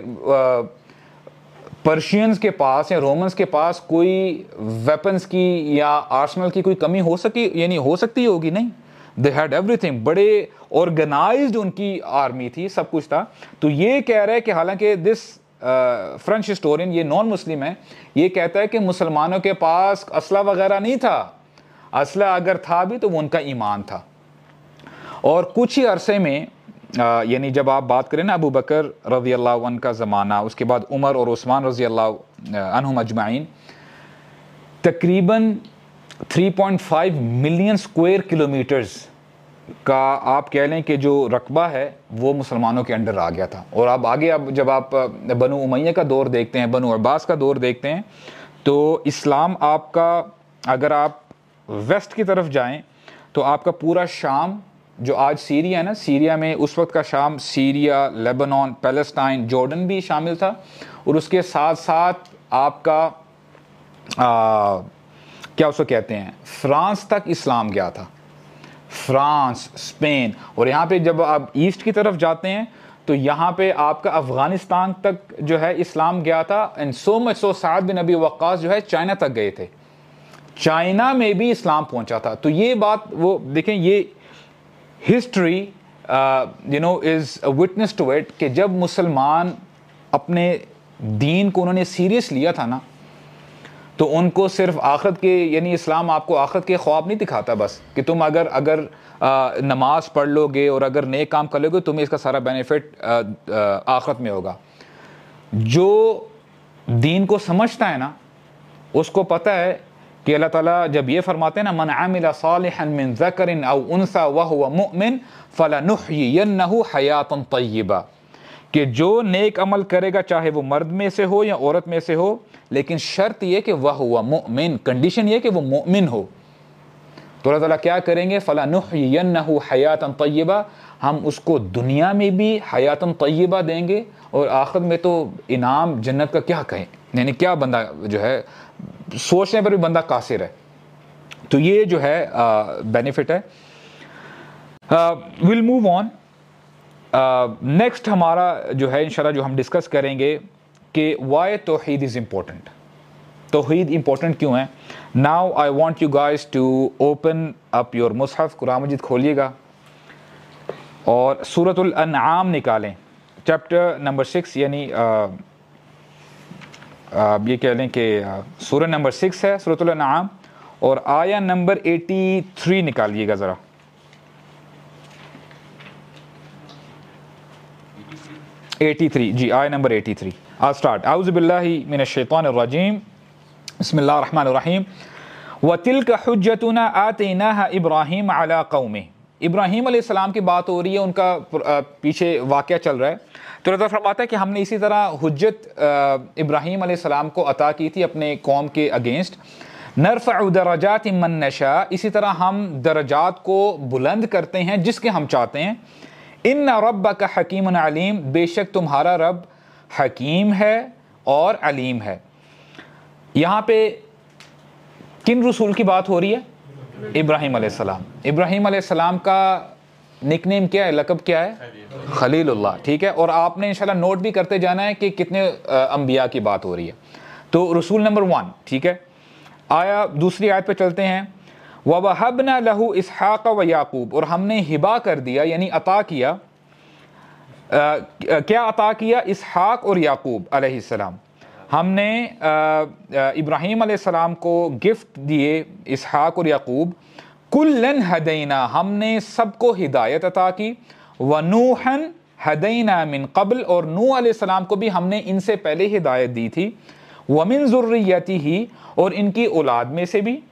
پرشینز کے پاس یا رومنز کے پاس کوئی ویپنز کی یا آرسنل کی کوئی کمی ہو سکی یعنی ہو سکتی ہوگی نہیں. They had everything, بڑے آرگنائزڈ ان کی آرمی تھی, سب کچھ تھا. تو یہ کہہ رہا ہے کہ حالانکہ دس فرینچ ہسٹورین یہ نان مسلم ہے, یہ کہتا ہے کہ مسلمانوں کے پاس اسلحہ وغیرہ نہیں تھا, اسلحہ اگر تھا بھی تو وہ ان کا ایمان تھا. اور کچھ ہی عرصے میں یعنی جب آپ بات کریں نا ابو بکر رضی اللہ عنہ کا زمانہ, اس کے بعد عمر اور عثمان رضی اللہ عنہم اجمعین, تقریباً three point five million square kilometres کا آپ کہہ لیں کہ جو رقبہ ہے وہ مسلمانوں کے انڈر آ گیا تھا. اور اب آگے اب جب آپ بنو امیہ کا دور دیکھتے ہیں, بنو عباس کا دور دیکھتے ہیں, تو اسلام آپ کا اگر آپ ویسٹ کی طرف جائیں تو آپ کا پورا شام جو آج سیریا ہے نا, سیریا میں اس وقت کا شام, سیریا, لیبنان, پیلسٹائن, جارڈن بھی شامل تھا. اور اس کے ساتھ ساتھ آپ کا آ, کیا اس کو کہتے ہیں, فرانس تک اسلام گیا تھا, فرانس, اسپین. اور یہاں پہ جب آپ ایسٹ کی طرف جاتے ہیں تو یہاں پہ آپ کا افغانستان تک جو ہے اسلام گیا تھا. اینڈ سو مچ سو سعد بن ابی وقاص جو ہے چائنا تک گئے تھے. چائنا میں بھی اسلام پہنچا تھا. تو یہ بات وہ دیکھیں, یہ history you know is a witness to it کہ جب مسلمان اپنے دین کو انہوں نے سیریس لیا تھا نا, تو ان کو صرف آخرت کے, یعنی اسلام آپ کو آخرت کے خواب نہیں دکھاتا بس کہ تم اگر اگر نماز پڑھ لو گے اور اگر نیک کام کر لو گے تمہیں اس کا سارا بینیفٹ آخرت میں ہوگا. جو دین کو سمجھتا ہے نا اس کو پتہ ہے کہ اللہ تعالیٰ جب یہ فرماتے ہیں نا من عمل صالحا من ذکر او انثى وهو مؤمن فلنحيينه حیاتا طیبہ, کہ جو نیک عمل کرے گا چاہے وہ مرد میں سے ہو یا عورت میں سے ہو, لیکن شرط یہ کہ وهو مؤمن, کنڈیشن یہ کہ وہ مؤمن ہو. تو اللہ تعالیٰ کیا کریں گے, فلنحيينه حیاتا طیبہ, ہم اس کو دنیا میں بھی حیاتا طیبہ دیں گے اور آخرت میں تو انعام جنت کا کیا کہیں, یعنی کیا بندہ جو ہے سوچنے پر بھی بندہ قاصر ہے. تو یہ جو ہے بینیفٹ ہے. Well move on. نیکسٹ ہمارا جو ہے انشاءاللہ جو ہم ڈسکس کریں گے کہ وائی توحید از امپورٹنٹ. توحید امپورٹنٹ کیوں ہے. Now I want you guys to open up your مصحف, قرآن مجید کھولیے گا اور سورۃ الانعام نکالیں, چیپٹر نمبر سکس, یعنی آپ یہ کہہ لیں کہ سورہ نمبر سکس ہے سورۃ الانعام, اور آیا نمبر ایٹی تھری نکالیے گا ذرا. ایٹی تھری, جی آیا number eighty three. I'll start. اعوذ باللہ من الشیطان الرجیم, بسم اللہ الرحمن الرحیم. وَتِلْكَ حُجَّتُنَا آتَيْنَاهَا إِبْرَاهِيمَ عَلَىٰ قَوْمِهِ. ابراہیم علیہ السلام کی بات ہو رہی ہے, ان کا پیچھے واقعہ چل رہا ہے. تو اللہ فرماتا ہے کہ ہم نے اسی طرح حجت ابراہیم علیہ السلام کو عطا کی تھی اپنے قوم کے اگینسٹ. نرفع درجات من نشاء, اسی طرح ہم درجات کو بلند کرتے ہیں جس کے ہم چاہتے ہیں. ان ربک حکیم علیم, بے شک تمہارا رب حکیم ہے اور علیم ہے. یہاں پہ کن رسول کی بات ہو رہی ہے؟ ابراہیم علیہ السلام. ابراہیم علیہ السلام کا نک نیم کیا ہے, لقب کیا ہے؟ خلیل اللہ. ٹھیک ہے, اور آپ نے انشاءاللہ نوٹ بھی کرتے جانا ہے کہ کتنے انبیاء کی بات ہو رہی ہے. تو رسول نمبر ون, ٹھیک ہے. آیا دوسری آیت پہ چلتے ہیں. وَوَهَبْنَا لَهُ إِسْحَاقَ وَيَعْقُوبَ, اور ہم نے ہبا کر دیا یعنی عطا کیا. کیا عطا کیا؟ اسحاق اور یعقوب علیہ السلام. ہم نے ابراہیم علیہ السلام کو گفٹ دیے اسحاق اور یعقوب. کلن ہدینا, ہم نے سب کو ہدایت عطا کی. ونوحن ہدینا من قبل, اور نوح علیہ السلام کو بھی ہم نے ان سے پہلے ہدایت دی تھی. ومن ذریتہ, اور ان کی اولاد میں سے بھی.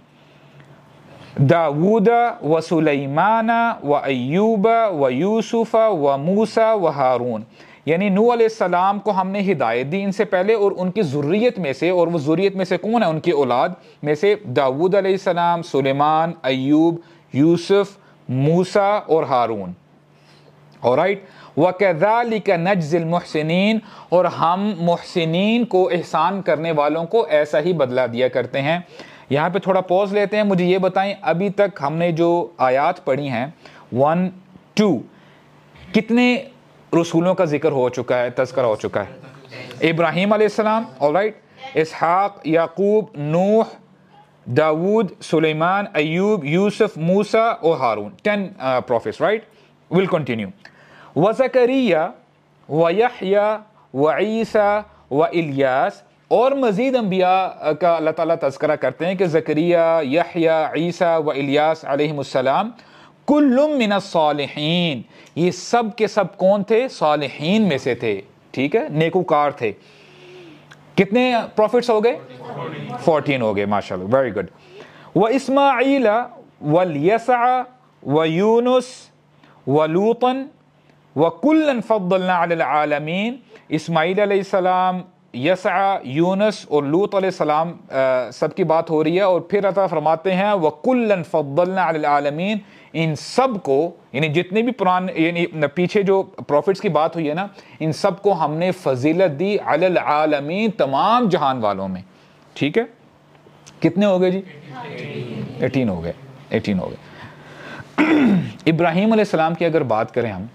داود و سلیمان و ایوب و یوسف و موسیٰ و ہارون, یعنی نوح علیہ السلام کو ہم نے ہدایت دی ان سے پہلے, اور ان کی ذریت میں سے, اور وہ ذریت میں سے کون ہے؟ ان کی اولاد میں سے داود علیہ السلام, سلیمان, ایوب, یوسف, موسیٰ اور ہارون. alright. وَكَذَلِكَ نَجْزِي الْمُحْسِنِينَ, اور ہم محسنین کو, احسان کرنے والوں کو ایسا ہی بدلہ دیا کرتے ہیں. یہاں پہ تھوڑا پوز لیتے ہیں. مجھے یہ بتائیں ابھی تک ہم نے جو آیات پڑھی ہیں ون ٹو, کتنے رسولوں کا ذکر ہو چکا ہے, تذکرہ ہو چکا ہے؟ ابراہیم علیہ السلام, alright, اسحاق, یعقوب, نوح, داود, سلیمان, ایوب, یوسف, موسیٰ اور ہارون. Ten prophets, right. Will continue. وزکریا و یحییٰ و عیسیٰ و الیاس, اور مزید انبیاء کا اللہ تعالیٰ تذکرہ کرتے ہیں کہ زکریا, یحییٰ, عیسیٰ و الیاس علیہم السلام. کل من الصالحین, یہ سب کے سب کون تھے؟ صالحین میں سے تھے. ٹھیک ہے, نیکوکار تھے. کتنے پروفٹس ہو گئے؟ فورٹین ہو گئے, ماشاءاللہ, ویری گڈ. واسماعیل والیسع ویونس ولوطا وکلا فضلنا علی العالمین. اسماعیل علیہ السلام, یسع, یونس اور لوط علیہ السلام سب کی بات ہو رہی ہے. اور پھر عطا فرماتے ہیں وَكُلًّا فَضَّلْنَا عَلَى الْعَالَمِينَ, ان سب کو, یعنی جتنے بھی پرانے یعنی پیچھے جو پروفٹس کی بات ہوئی ہے نا, ان سب کو ہم نے فضیلت دی علی العالمین, تمام جہان والوں میں. ٹھیک ہے, کتنے ہو گئے جی؟ ایٹین ہو گئے. ایٹین ہو گئے. ابراہیم علیہ السلام کی اگر بات کریں ہم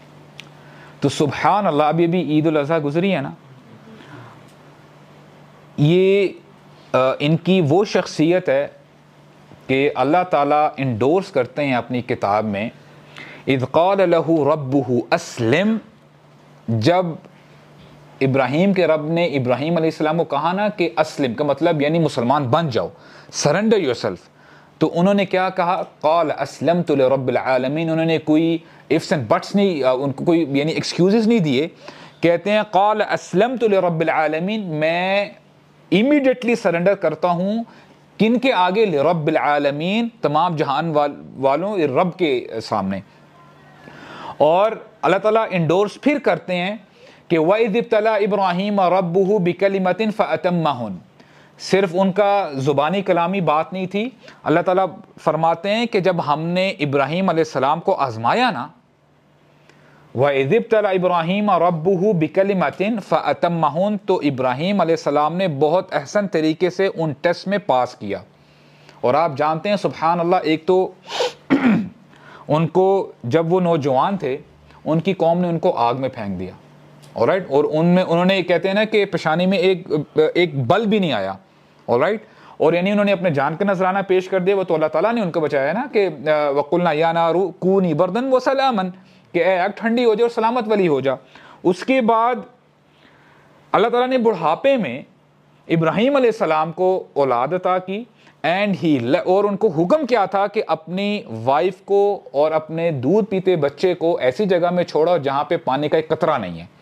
تو سبحان اللہ, ابھی ابھی عید الاضحیٰ گزری ہے نا, یہ ان کی وہ شخصیت ہے کہ اللہ تعالیٰ انڈورس کرتے ہیں اپنی کتاب میں اذ قال له ربه اسلم، جب ابراہیم کے رب نے ابراہیم علیہ السلام کو کہا نا کہ اسلم کا مطلب یعنی مسلمان بن جاؤ، سرنڈر یور سیلف، تو انہوں نے کیا کہا؟ قال اسلمت لرب العالمین، انہوں نے کوئی ifs and buts نہیں، ان کو کوئی یعنی ایکسکیوزز نہیں دیے، کہتے ہیں قال اسلمت لرب العالمین، میں امیڈیٹلی سرنڈر کرتا ہوں کن کے آگے؟ لرب العالمین، تمام جہان والوں رب کے سامنے۔ اور اللہ تعالیٰ انڈورس پھر کرتے ہیں کہ وَإِذِ ابْتَلَىٰ إِبْرَاهِيمَ رَبُّهُ بِكَلِمَةٍ فَأَتَمَّهُنْ، صرف ان کا زبانی کلامی بات نہیں تھی، اللہ تعالیٰ فرماتے ہیں کہ جب ہم نے ابراہیم علیہ السلام کو آزمایا نا، وَإِذِ ابْتَلَىٰ إِبْرَاهِيمَ رَبُّهُ بِكَلِمَةٍ فَأَتَمَّهُنْ، تو ابراہیم علیہ السلام نے بہت احسن طریقے سے ان ٹیسٹ میں پاس کیا۔ اور آپ جانتے ہیں سبحان اللہ، ایک تو ان کو جب وہ نوجوان تھے ان کی قوم نے ان کو آگ میں پھینک دیا، آلرائٹ، اور ان میں انہوں نے کہتے ہیں نا کہ پیشانی میں ایک ایک بل بھی نہیں آیا، آلرائٹ، اور یعنی انہوں نے اپنے جان کا نذرانہ پیش کر دیا، وہ تو اللہ تعالیٰ نے ان کو بچایا نا کہ وَقُلْنَا يَا نَارُ كُونِي بَرْدًا وَسَلَامًا، کہ اے آگ ٹھنڈی ہو جا اور سلامت والی ہو جا۔ اس کے بعد اللہ تعالیٰ نے بڑھاپے میں ابراہیم علیہ السلام کو اولاد عطا کی، اینڈ ہی اور ان کو حکم کیا تھا کہ اپنی وائف کو اور اپنے دودھ پیتے بچے کو ایسی جگہ میں چھوڑا جہاں پہ پانی کا ایک قطرہ نہیں ہے،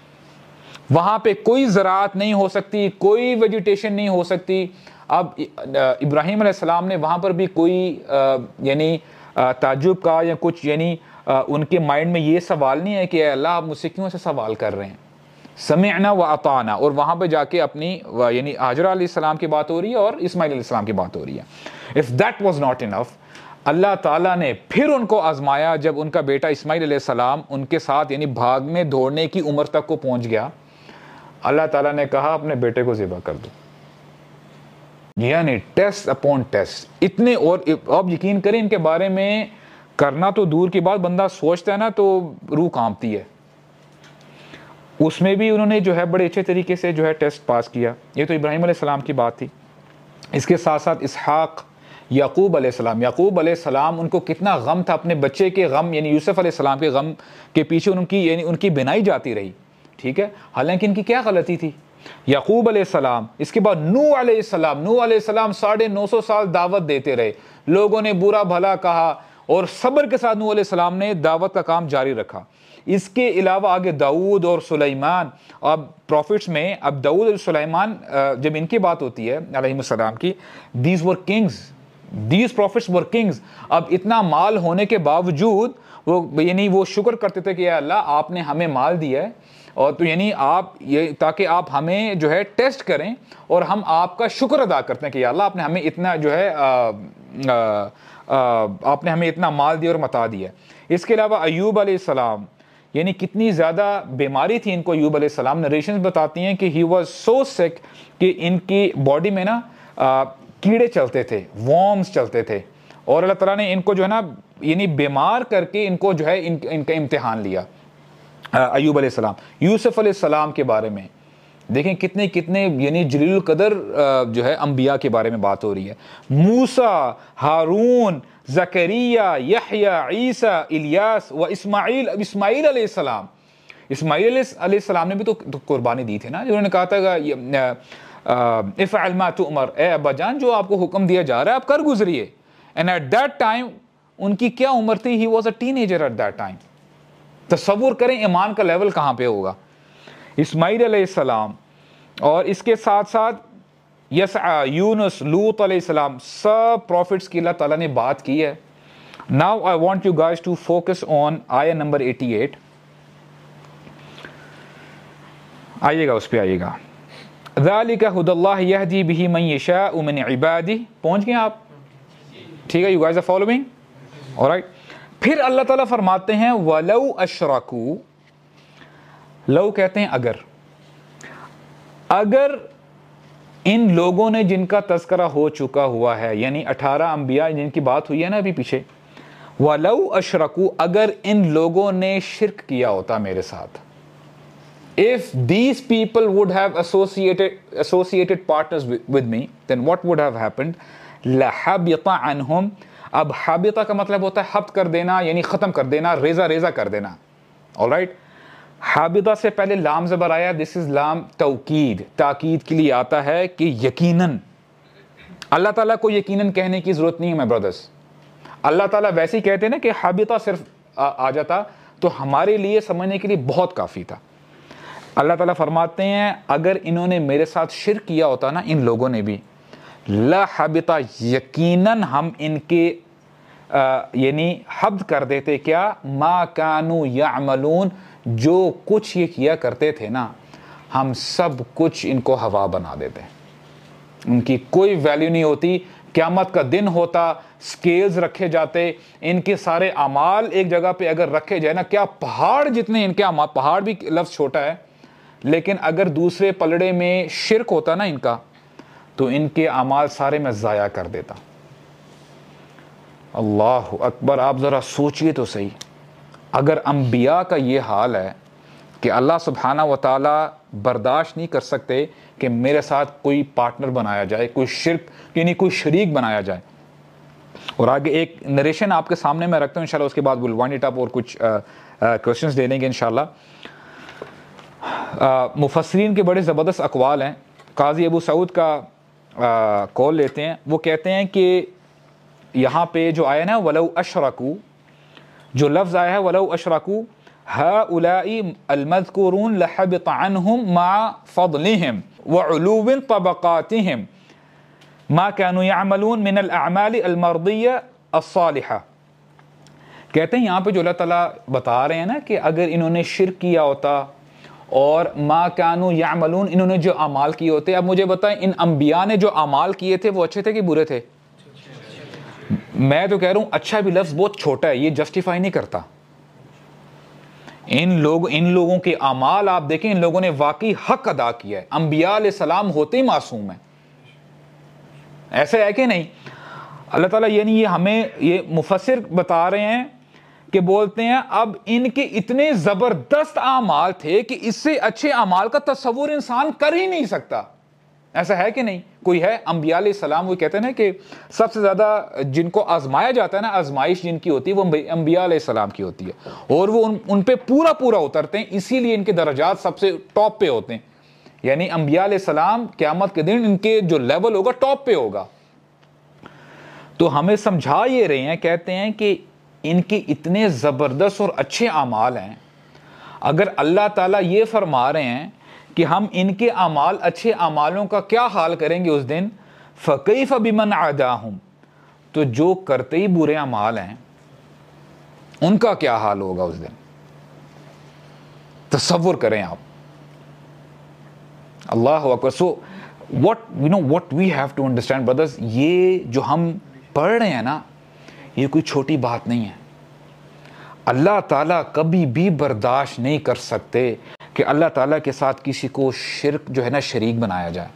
وہاں پہ کوئی زراعت نہیں ہو سکتی، کوئی ویجیٹیشن نہیں ہو سکتی۔ اب ابراہیم علیہ السلام نے وہاں پر بھی کوئی یعنی تعجب کا یا کچھ یعنی ان کے مائنڈ میں یہ سوال نہیں ہے کہ اے اللہ آپ مجھ سے کیوں ایسے سوال کر رہے ہیں، سمعنا و اطعنا، اور وہاں پہ جا کے اپنی یعنی ہاجرہ علیہ السلام کی بات ہو رہی ہے اور اسماعیل علیہ السلام کی بات ہو رہی ہے۔ if that was not enough، اللہ تعالیٰ نے پھر ان کو آزمایا جب ان کا بیٹا اسماعیل علیہ السلام ان کے ساتھ یعنی بھاگنے دوڑنے کی عمر تک کو پہنچ گیا، اللہ تعالیٰ نے کہا اپنے بیٹے کو ذبح کر دو، یعنی ٹیسٹ اپون ٹیسٹ اتنے۔ اور آپ یقین کریں ان کے بارے میں کرنا تو دور کی بات، بندہ سوچتا ہے نا تو روح کانپتی ہے۔ اس میں بھی انہوں نے جو ہے بڑے اچھے طریقے سے جو ہے ٹیسٹ پاس کیا۔ یہ تو ابراہیم علیہ السلام کی بات تھی۔ اس کے ساتھ ساتھ اسحاق، یعقوب علیہ السلام، یعقوب علیہ السلام ان کو کتنا غم تھا اپنے بچے کے غم، یعنی یوسف علیہ السلام کے غم کے پیچھے ان کی یعنی ان کی بینائی جاتی رہی، ٹھیک ہے، حالانکہ ان کی کیا غلطی تھی۔ یعقوب علیہ السلام، اس کے بعد نوح علیہ السلام، نوح علیہ السلام ساڑھے نو سو سال دعوت دیتے رہے، لوگوں نے برا بھلا کہا اور صبر کے ساتھ نوح علیہ السلام نے دعوت کا کام جاری رکھا۔ اس کے علاوہ آگے داؤد اور سلیمان، اب پروفٹس میں اب داؤد اور سلیمان جب ان کی بات ہوتی ہے علیہ السلام کی، these were kings, these prophets were kings. اب اتنا مال ہونے کے باوجود وہ یعنی وہ شکر کرتے تھے کہ اے اللہ آپ نے ہمیں مال دیا ہے اور تو یعنی آپ یہ تاکہ آپ ہمیں جو ہے ٹیسٹ کریں اور ہم آپ کا شکر ادا کرتے ہیں کہ یا اللہ آپ نے ہمیں اتنا جو ہے آ, آ, آ, آپ نے ہمیں اتنا مال دیا اور متا دیا۔ اس کے علاوہ ایوب علیہ السلام، یعنی کتنی زیادہ بیماری تھی ان کو ایوب علیہ السلام، نریشنز بتاتی ہیں کہ ہی واز سو سک کہ ان کی باڈی میں نا آ, کیڑے چلتے تھے، وارمز چلتے تھے، اور اللہ تعالیٰ نے ان کو جو ہے نا یعنی بیمار کر کے ان کو جو ہے ان, ان کا امتحان لیا۔ ایوب علیہ السلام، یوسف علیہ السلام کے بارے میں دیکھیں کتنے کتنے یعنی جلیل القدر جو ہے انبیاء کے بارے میں بات ہو رہی ہے۔ موسیٰ، ہارون، زکریا، یحییٰ، عیسیٰ، الیاس و اسماعیل، اسماعیل علیہ السلام، اسماعیل علیہ السلام نے بھی تو قربانی دی تھی نا، جنہوں نے کہا تھا افعل ما تؤمر، اے ابا جان جو آپ کو حکم دیا جا رہا ہے آپ کر گزریے۔ اینڈ ایٹ دیٹ ٹائم ان کی کیا عمر تھی؟ He was a teenager at that time. تصور کریں ایمان کا لیول کہاں پہ ہوگا۔ اسماعیل علیہ السلام، اور اس کے ساتھ ساتھ یسع، یونس، لوط علیہ السلام، سب پروفٹس کی اللہ تعالیٰ نے بات کی ہے۔ Now I want you guys to focus on آیہ نمبر ایٹی ایٹ، آئیے گا اس پہ آئیے گا۔ ذالک ھدی اللہ یہدی بہ من یشاء من عبادہ، پہنچ گئے آپ؟ ٹھیک ہے، you guys are following? Alright. پھر اللہ تعالیٰ فرماتے ہیں وَلَوْ أَشْرَكُوا، لو کہتے ہیں اگر، اگر ان لوگوں نے جن کا تذکرہ ہو چکا ہوا ہے، یعنی اٹھارہ انبیاء جن کی بات ہوئی ہے نا ابھی پیچھے، وَلَوْ أَشْرَكُوا، اگر ان لوگوں نے شرک کیا ہوتا میرے ساتھ، if these people would have associated associated partners with me, then what would have happened؟ لحبط عنہم. اب حبط کا مطلب ہوتا ہے حبط کر دینا, یعنی ختم کر دینا, ریزہ ریزہ کر دینا. alright, حابطہ سے پہلے لام زبر آیا, دس از لام توکید, تاکید کے لیے آتا ہے کہ یقیناً. اللہ تعالیٰ کو یقیناً کہنے کی ضرورت نہیں ہے my brothers. اللہ تعالیٰ ویسے ہی کہتے ہیں نا کہ حابطہ صرف آ جاتا تو ہمارے لیے سمجھنے کے لیے بہت کافی تھا. اللہ تعالیٰ فرماتے ہیں اگر انہوں نے میرے ساتھ شرک کیا ہوتا نا, ان لوگوں نے بھی, لا حبطہ, یقیناً ہم ان کے آ, یعنی حبط کر دیتے کیا, ما کانوا یعملون, جو کچھ یہ کیا کرتے تھے نا, ہم سب کچھ ان کو ہوا بنا دیتے. ان کی کوئی ویلیو نہیں ہوتی. قیامت کا دن ہوتا, سکیلز رکھے جاتے, ان کے سارے اعمال ایک جگہ پہ اگر رکھے جائے نا, کیا پہاڑ جتنے ان کے اعمال, پہاڑ بھی لفظ چھوٹا ہے لیکن اگر دوسرے پلڑے میں شرک ہوتا نا ان کا, تو ان کے اعمال سارے میں ضائع کر دیتا. اللہ اکبر. آپ ذرا سوچئے تو صحیح, اگر انبیاء کا یہ حال ہے کہ اللہ سبحانہ و تعالیٰ برداشت نہیں کر سکتے کہ میرے ساتھ کوئی پارٹنر بنایا جائے, کوئی شرک یعنی کوئی شریک بنایا جائے. اور آگے ایک نریشن آپ کے سامنے میں رکھتا ہوں انشاءاللہ, اس کے بعد we'll wind it up اور کچھ کوشچنز لے لیں گے انشاءاللہ. مفسرین کے بڑے زبردست اقوال ہیں. قاضی ابو سعود کا قول لیتے ہیں, وہ کہتے ہیں کہ یہاں پہ جو آیا نا ولو اشرکو, جو لفظ آیا ہے ولو اشرکو, هؤلاء المذکورون لحبط عنہم مع فضلہم وعلو طبقاتہم ما كانوا يعملون من الاعمال المرضیہ الصالحہ. کہتے ہیں یہاں پہ جو اللہ تعالیٰ بتا رہے ہیں نا کہ اگر انہوں نے شرک کیا ہوتا اور ما كانوا يعملون, انہوں نے جو اعمال کیے ہوتے. اب مجھے بتائیں ان انبیاء نے جو اعمال کیے تھے وہ اچھے تھے کہ برے تھے؟ میں تو کہہ رہا ہوں اچھا بھی لفظ بہت چھوٹا ہے, یہ جسٹیفائی نہیں کرتا. ان لوگ ان لوگوں کے اعمال آپ دیکھیں, ان لوگوں نے واقعی حق ادا کیا ہے. انبیاء علیہ السلام ہوتے ہی معصوم ہیں, ایسے ہے کہ نہیں؟ اللہ تعالیٰ یعنی یہ ہمیں یہ مفسر بتا رہے ہیں کہ بولتے ہیں اب ان کے اتنے زبردست اعمال تھے کہ اس سے اچھے اعمال کا تصور انسان کر ہی نہیں سکتا. ایسا ہے کہ نہیں؟ کوئی ہے انبیاء علیہ السلام, وہ کہتے ہیں نا کہ سب سے زیادہ جن کو آزمایا جاتا ہے نا, آزمائش جن کی ہوتی ہے وہ انبیاء علیہ السلام کی ہوتی ہے, اور وہ ان, ان پہ پورا پورا اترتے ہیں, اسی لیے ان کے درجات سب سے ٹاپ پہ ہوتے ہیں. یعنی انبیاء علیہ السلام قیامت کے دن ان کے جو لیول ہوگا ٹاپ پہ ہوگا. تو ہمیں سمجھا یہ رہے ہیں, کہتے ہیں کہ ان کے اتنے زبردست اور اچھے اعمال ہیں, اگر اللہ تعالیٰ یہ فرما رہے ہیں کہ ہم ان کے اعمال اچھے اعمالوں کا کیا حال کریں گے اس دن, فَكَيْفَ بِمَنْ عَدَاهُمْ, تو جو کرتے ہی برے اعمال ہیں ان کا کیا حال ہوگا اس دن. تصور کریں آپ. اللہ اکبر. سو what you know what we have to understand brothers, یہ جو ہم پڑھ رہے ہیں نا, یہ کوئی چھوٹی بات نہیں ہے. اللہ تعالیٰ کبھی بھی برداشت نہیں کر سکتے کہ اللہ تعالیٰ کے ساتھ کسی کو شرک جو ہے نا شریک بنایا جائے.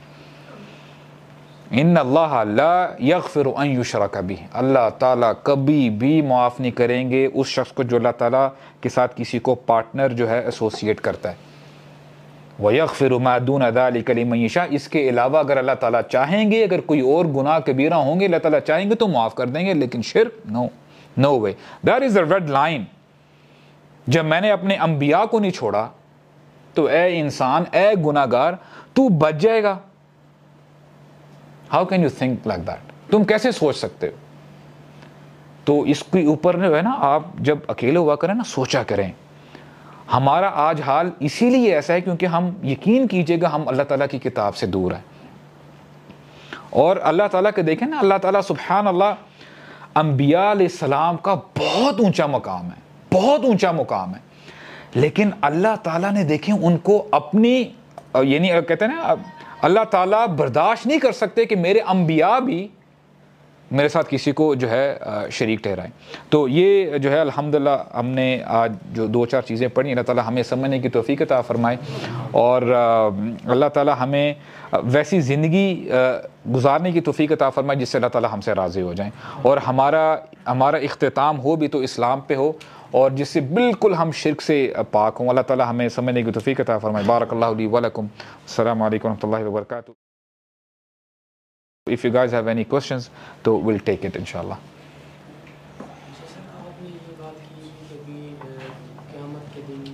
ان اللہ لا یغفر ان یشرک بہ, اللہ تعالیٰ کبھی بھی معاف نہیں کریں گے اس شخص کو جو اللہ تعالیٰ کے ساتھ کسی کو پارٹنر جو ہے ایسوسیٹ کرتا ہے. وَيَغْفِرُ مَا دُونَ ذَلِكَ لِمَن يَشَاءُ, اس کے علاوہ اگر اللہ تعالیٰ چاہیں گے, اگر کوئی اور گناہ کبیرہ ہوں گے اللہ تعالیٰ چاہیں گے تو معاف کر دیں گے, لیکن شرک no no way. That is the red line. جب میں نے اپنے انبیاء کو نہیں چھوڑا تو اے انسان, اے گناہگار, تو بچ جائے گا. How can you think like that? تم کیسے سوچ سکتے ہو؟ تو اس کے اوپر جو ہے نا آپ جب اکیلے ہوا کریں نا, سوچا کریں. ہمارا آج حال اسی لیے ایسا ہے کیونکہ ہم, یقین کیجئے گا, ہم اللہ تعالیٰ کی کتاب سے دور ہیں. اور اللہ تعالیٰ کے دیکھیں نا, اللہ تعالیٰ سبحان اللہ, انبیاء علیہ السلام کا بہت اونچا مقام ہے, بہت اونچا مقام ہے, لیکن اللہ تعالیٰ نے دیکھیں ان کو اپنی, یعنی کہتے ہیں نا اللہ تعالیٰ برداشت نہیں کر سکتے کہ میرے انبیاء بھی میرے ساتھ کسی کو جو ہے شریک ٹھہرائیں. تو یہ جو ہے الحمدللہ ہم نے آج جو دو چار چیزیں پڑھی, اللہ تعالیٰ ہمیں سمجھنے کی توفیق عطا فرمائے, اور اللہ تعالیٰ ہمیں ویسی زندگی گزارنے کی توفیق عطا فرمائے جس سے اللہ تعالیٰ ہم سے راضی ہو جائیں, اور ہمارا ہمارا اختتام ہو بھی تو اسلام پہ ہو, اور جس سے بالکل ہم شرک سے پاک ہوں. اللہ تعالیٰ ہمیں سمجھنے کی توفیق عطا فرمائے. بارک اللہ لی و لکم. السلام علیکم و رحمۃ اللہ وبرکاتہ. if you guys have any questions تو we'll take it inshallah. جیسا کہ آپ نے یہ بات کی کہ بھی قیامت کے دن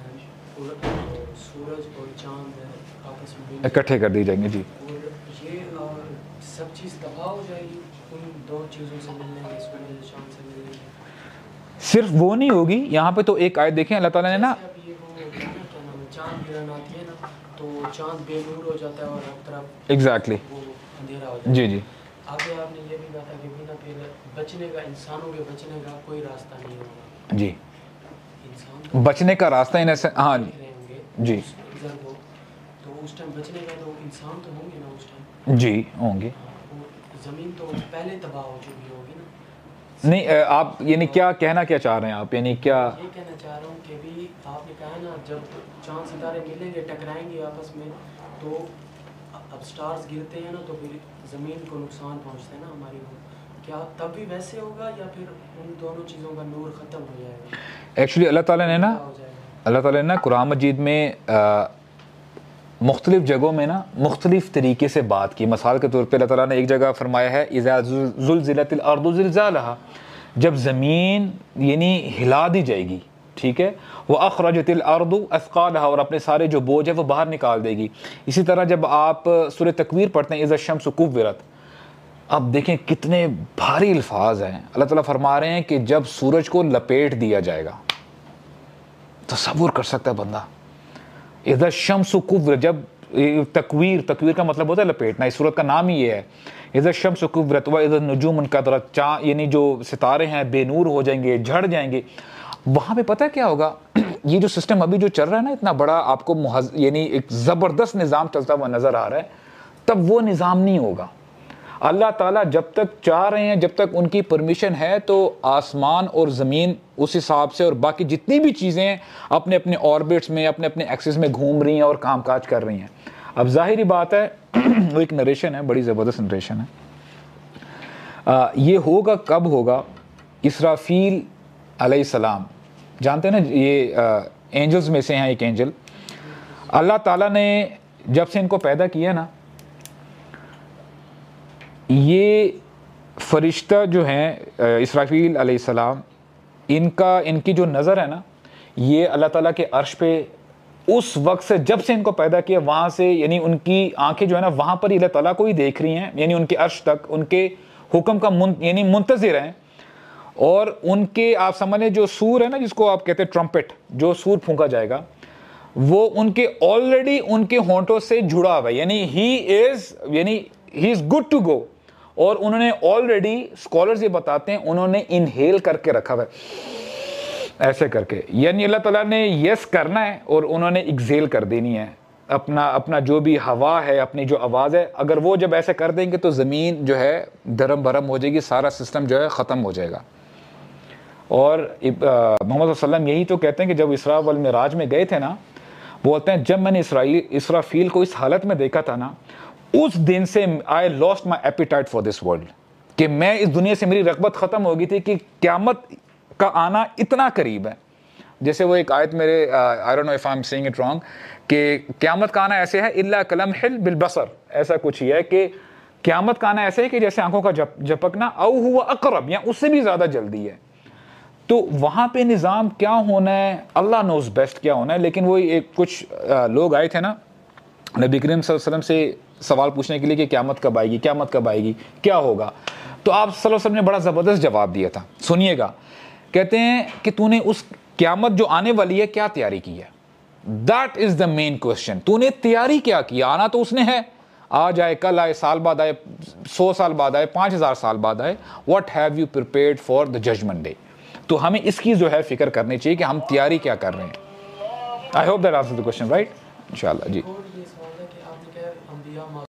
سورج اور چاند آپس میں اکٹھے کر دی جائیں گے. جی اور یہ اور سب چیز تباہ ہو جائے گی ان دو چیزوں سے ملنے میں, سورج چاند سے ملنے میں. صرف وہ نہیں ہوگی, یہاں پہ تو ایک آیت دیکھیں اللہ تعالیٰ نے نا, اب یہ وہ کیا نام ہے, چاند گرہن آتی ہے نا تو چاند بے نور ہو جاتا ہے اور ہر طرف ایگزیکٹلی وہ اندھیرا ہو جاتا ہے. جی جی آگے آپ نے یہ بھی کہا تھا کہ بنا پھر بچنے کا, انسانوں کے بچنے کا کوئی راستہ نہیں ہوگا. جی انسان تو بچنے کا راستہ ان ایسے, ہاں دیکھ رہے ہوں گے جی ادھر کو, تو اس ٹائم بچنے کا تو انسان تو ہوں گے نا اس ٹائم. جی ہوں گے. زمین تو پہلے تباہ ہو چکی ہوگی نا. نہیں آپ یعنی کیا کہنا کیا چاہ رہے ہیں آپ, یعنی کیا یہ کہنا چاہ رہا ہوں کہ بھی آپ نے کہا نا جب چاند ستارے ملیں گے ٹکرائیں گے آپس میں تو اب سٹارز گرتے ہیں نا تو پھر زمین کو نقصان پہنچتا ہے نا ہماری کو, کیا تب بھی ویسے ہوگا یا پھر ان دونوں چیزوں کا نور ختم ہو جائے گا؟ ایکچولی اللہ تعالیٰ نے نا اللہ تعالیٰ نے نا قرآن مجید میں مختلف جگہوں میں نا مختلف طریقے سے بات کی. مثال کے طور پہ اللہ تعالیٰ نے ایک جگہ فرمایا ہے اذا زلزلت الارض زلزالها, جب زمین یعنی ہلا دی جائے گی, ٹھیک ہے, واخرجت الارض اثقالها, اور اپنے سارے جو بوجھ ہے وہ باہر نکال دے گی. اسی طرح جب آپ سورہ تکویر پڑھتے ہیں اذا الشمس کورت, اب دیکھیں کتنے بھاری الفاظ ہیں. اللہ تعالیٰ فرما رہے ہیں کہ جب سورج کو لپیٹ دیا جائے گا, تصور کر سکتا ہے بندہ, اذا الشمس کورت, جب تکویر, تکویر کا مطلب ہوتا ہے لپیٹنا, اس صورت کا نام ہی یہ ہے. اذا الشمس کورت واذا النجوم انکدرت, یعنی جو ستارے ہیں بے نور ہو جائیں گے, جھڑ جائیں گے. وہاں پہ پتہ کیا ہوگا, یہ جو سسٹم ابھی جو چل رہا ہے نا اتنا بڑا, آپ کو محض یعنی ایک زبردست نظام چلتا ہوا نظر آ رہا ہے, تب وہ نظام نہیں ہوگا. اللہ تعالیٰ جب تک چاہ رہے ہیں, جب تک ان کی پرمیشن ہے, تو آسمان اور زمین اس حساب سے اور باقی جتنی بھی چیزیں اپنے اپنے آربٹس میں اپنے اپنے ایکسس میں گھوم رہی ہیں اور کام کاج کر رہی ہیں. اب ظاہری بات ہے وہ ایک نریشن ہے, بڑی زبردست نریشن ہے. آ, یہ ہوگا کب ہوگا, اسرافیل علیہ السلام جانتے ہیں نا, یہ اینجلز میں سے ہیں ایک اینجل. اللہ تعالیٰ نے جب سے ان کو پیدا کیا نا, یہ فرشتہ جو ہیں اسرافیل علیہ السلام, ان کا ان کی جو نظر ہے نا, یہ اللہ تعالیٰ کے عرش پہ اس وقت سے, جب سے ان کو پیدا کیا وہاں سے, یعنی ان کی آنکھیں جو ہے نا وہاں پر ہی اللہ تعالیٰ کو ہی دیکھ رہی ہیں, یعنی ان کے عرش تک ان کے حکم کا من, یعنی منتظر ہیں. اور ان کے آپ سمجھ لیں جو سور ہے نا, جس کو آپ کہتے ہیں ٹرمپٹ, جو سور پھونکا جائے گا, وہ ان کے آلریڈی ان کے ہونٹوں سے جڑا ہوا ہے, یعنی ہی از یعنی ہی از گڈ ٹو گو. اور انہوں نے آلریڈی, اسکالرز یہ بتاتے ہیں, انہوں نے انہیل کر کے رکھا ہوا ہے ایسے کر کے, یعنی اللہ تعالیٰ نے یس کرنا ہے اور انہوں نے ایگزیل کر دینی ہے اپنا اپنا جو بھی ہوا ہے, اپنی جو آواز ہے. اگر وہ جب ایسے کر دیں گے تو زمین جو ہے دھرم بھرم ہو جائے گی, سارا سسٹم جو ہے ختم ہو جائے گا. اور محمد صلی اللہ علیہ وسلم یہی تو کہتے ہیں کہ جب اسراء والمعراج میں گئے تھے نا, بولتے ہیں جب میں نے اسرائیل اسرافیل کو اس حالت میں دیکھا تھا نا, اس دن سے I lost my appetite for this world, کہ میں اس دنیا سے میری رغبت ختم ہو گئی تھی کہ قیامت کا آنا اتنا قریب ہے. جیسے وہ ایک آیت میرے I don't know if I am seeing it wrong, کہ قیامت کا آنا ایسے ہے الا کلمح بالبصر, ایسا کچھ ہی ہے کہ قیامت کا آنا ایسے ہے کہ جیسے آنکھوں کا جھپکنا, او ہوا اقرب, یا اس سے بھی زیادہ جلدی ہے. تو وہاں پہ نظام کیا ہونا ہے, اللہ نوز بیسٹ کیا ہونا ہے. لیکن وہ ایک کچھ لوگ آئے تھے نا نبی کریم صلی اللہ علیہ وسلم سے سوال پوچھنے کے لیے کہ قیامت کب آئے گی, قیامت کب آئے گی, کیا ہوگا. تو آپ صلی اللہ علیہ وسلم نے بڑا زبردست جواب دیا تھا, سنیے گا. کہتے ہیں کہ تو نے اس قیامت جو آنے والی ہے کیا تیاری کی ہے, that is the main question. تو نے تیاری کیا کی, آنا تو اس نے ہے, آج آئے, کل آئے, سال بعد آئے, سو سال بعد آئے, پانچ ہزار سال بعد آئے. What have you prepared for the judgment day. تو ہمیں اس کی جو ہے فکر کرنی چاہیے کہ ہم تیاری کیا کر رہے ہیں. I hope that answer the question right, انشاءاللہ. جی.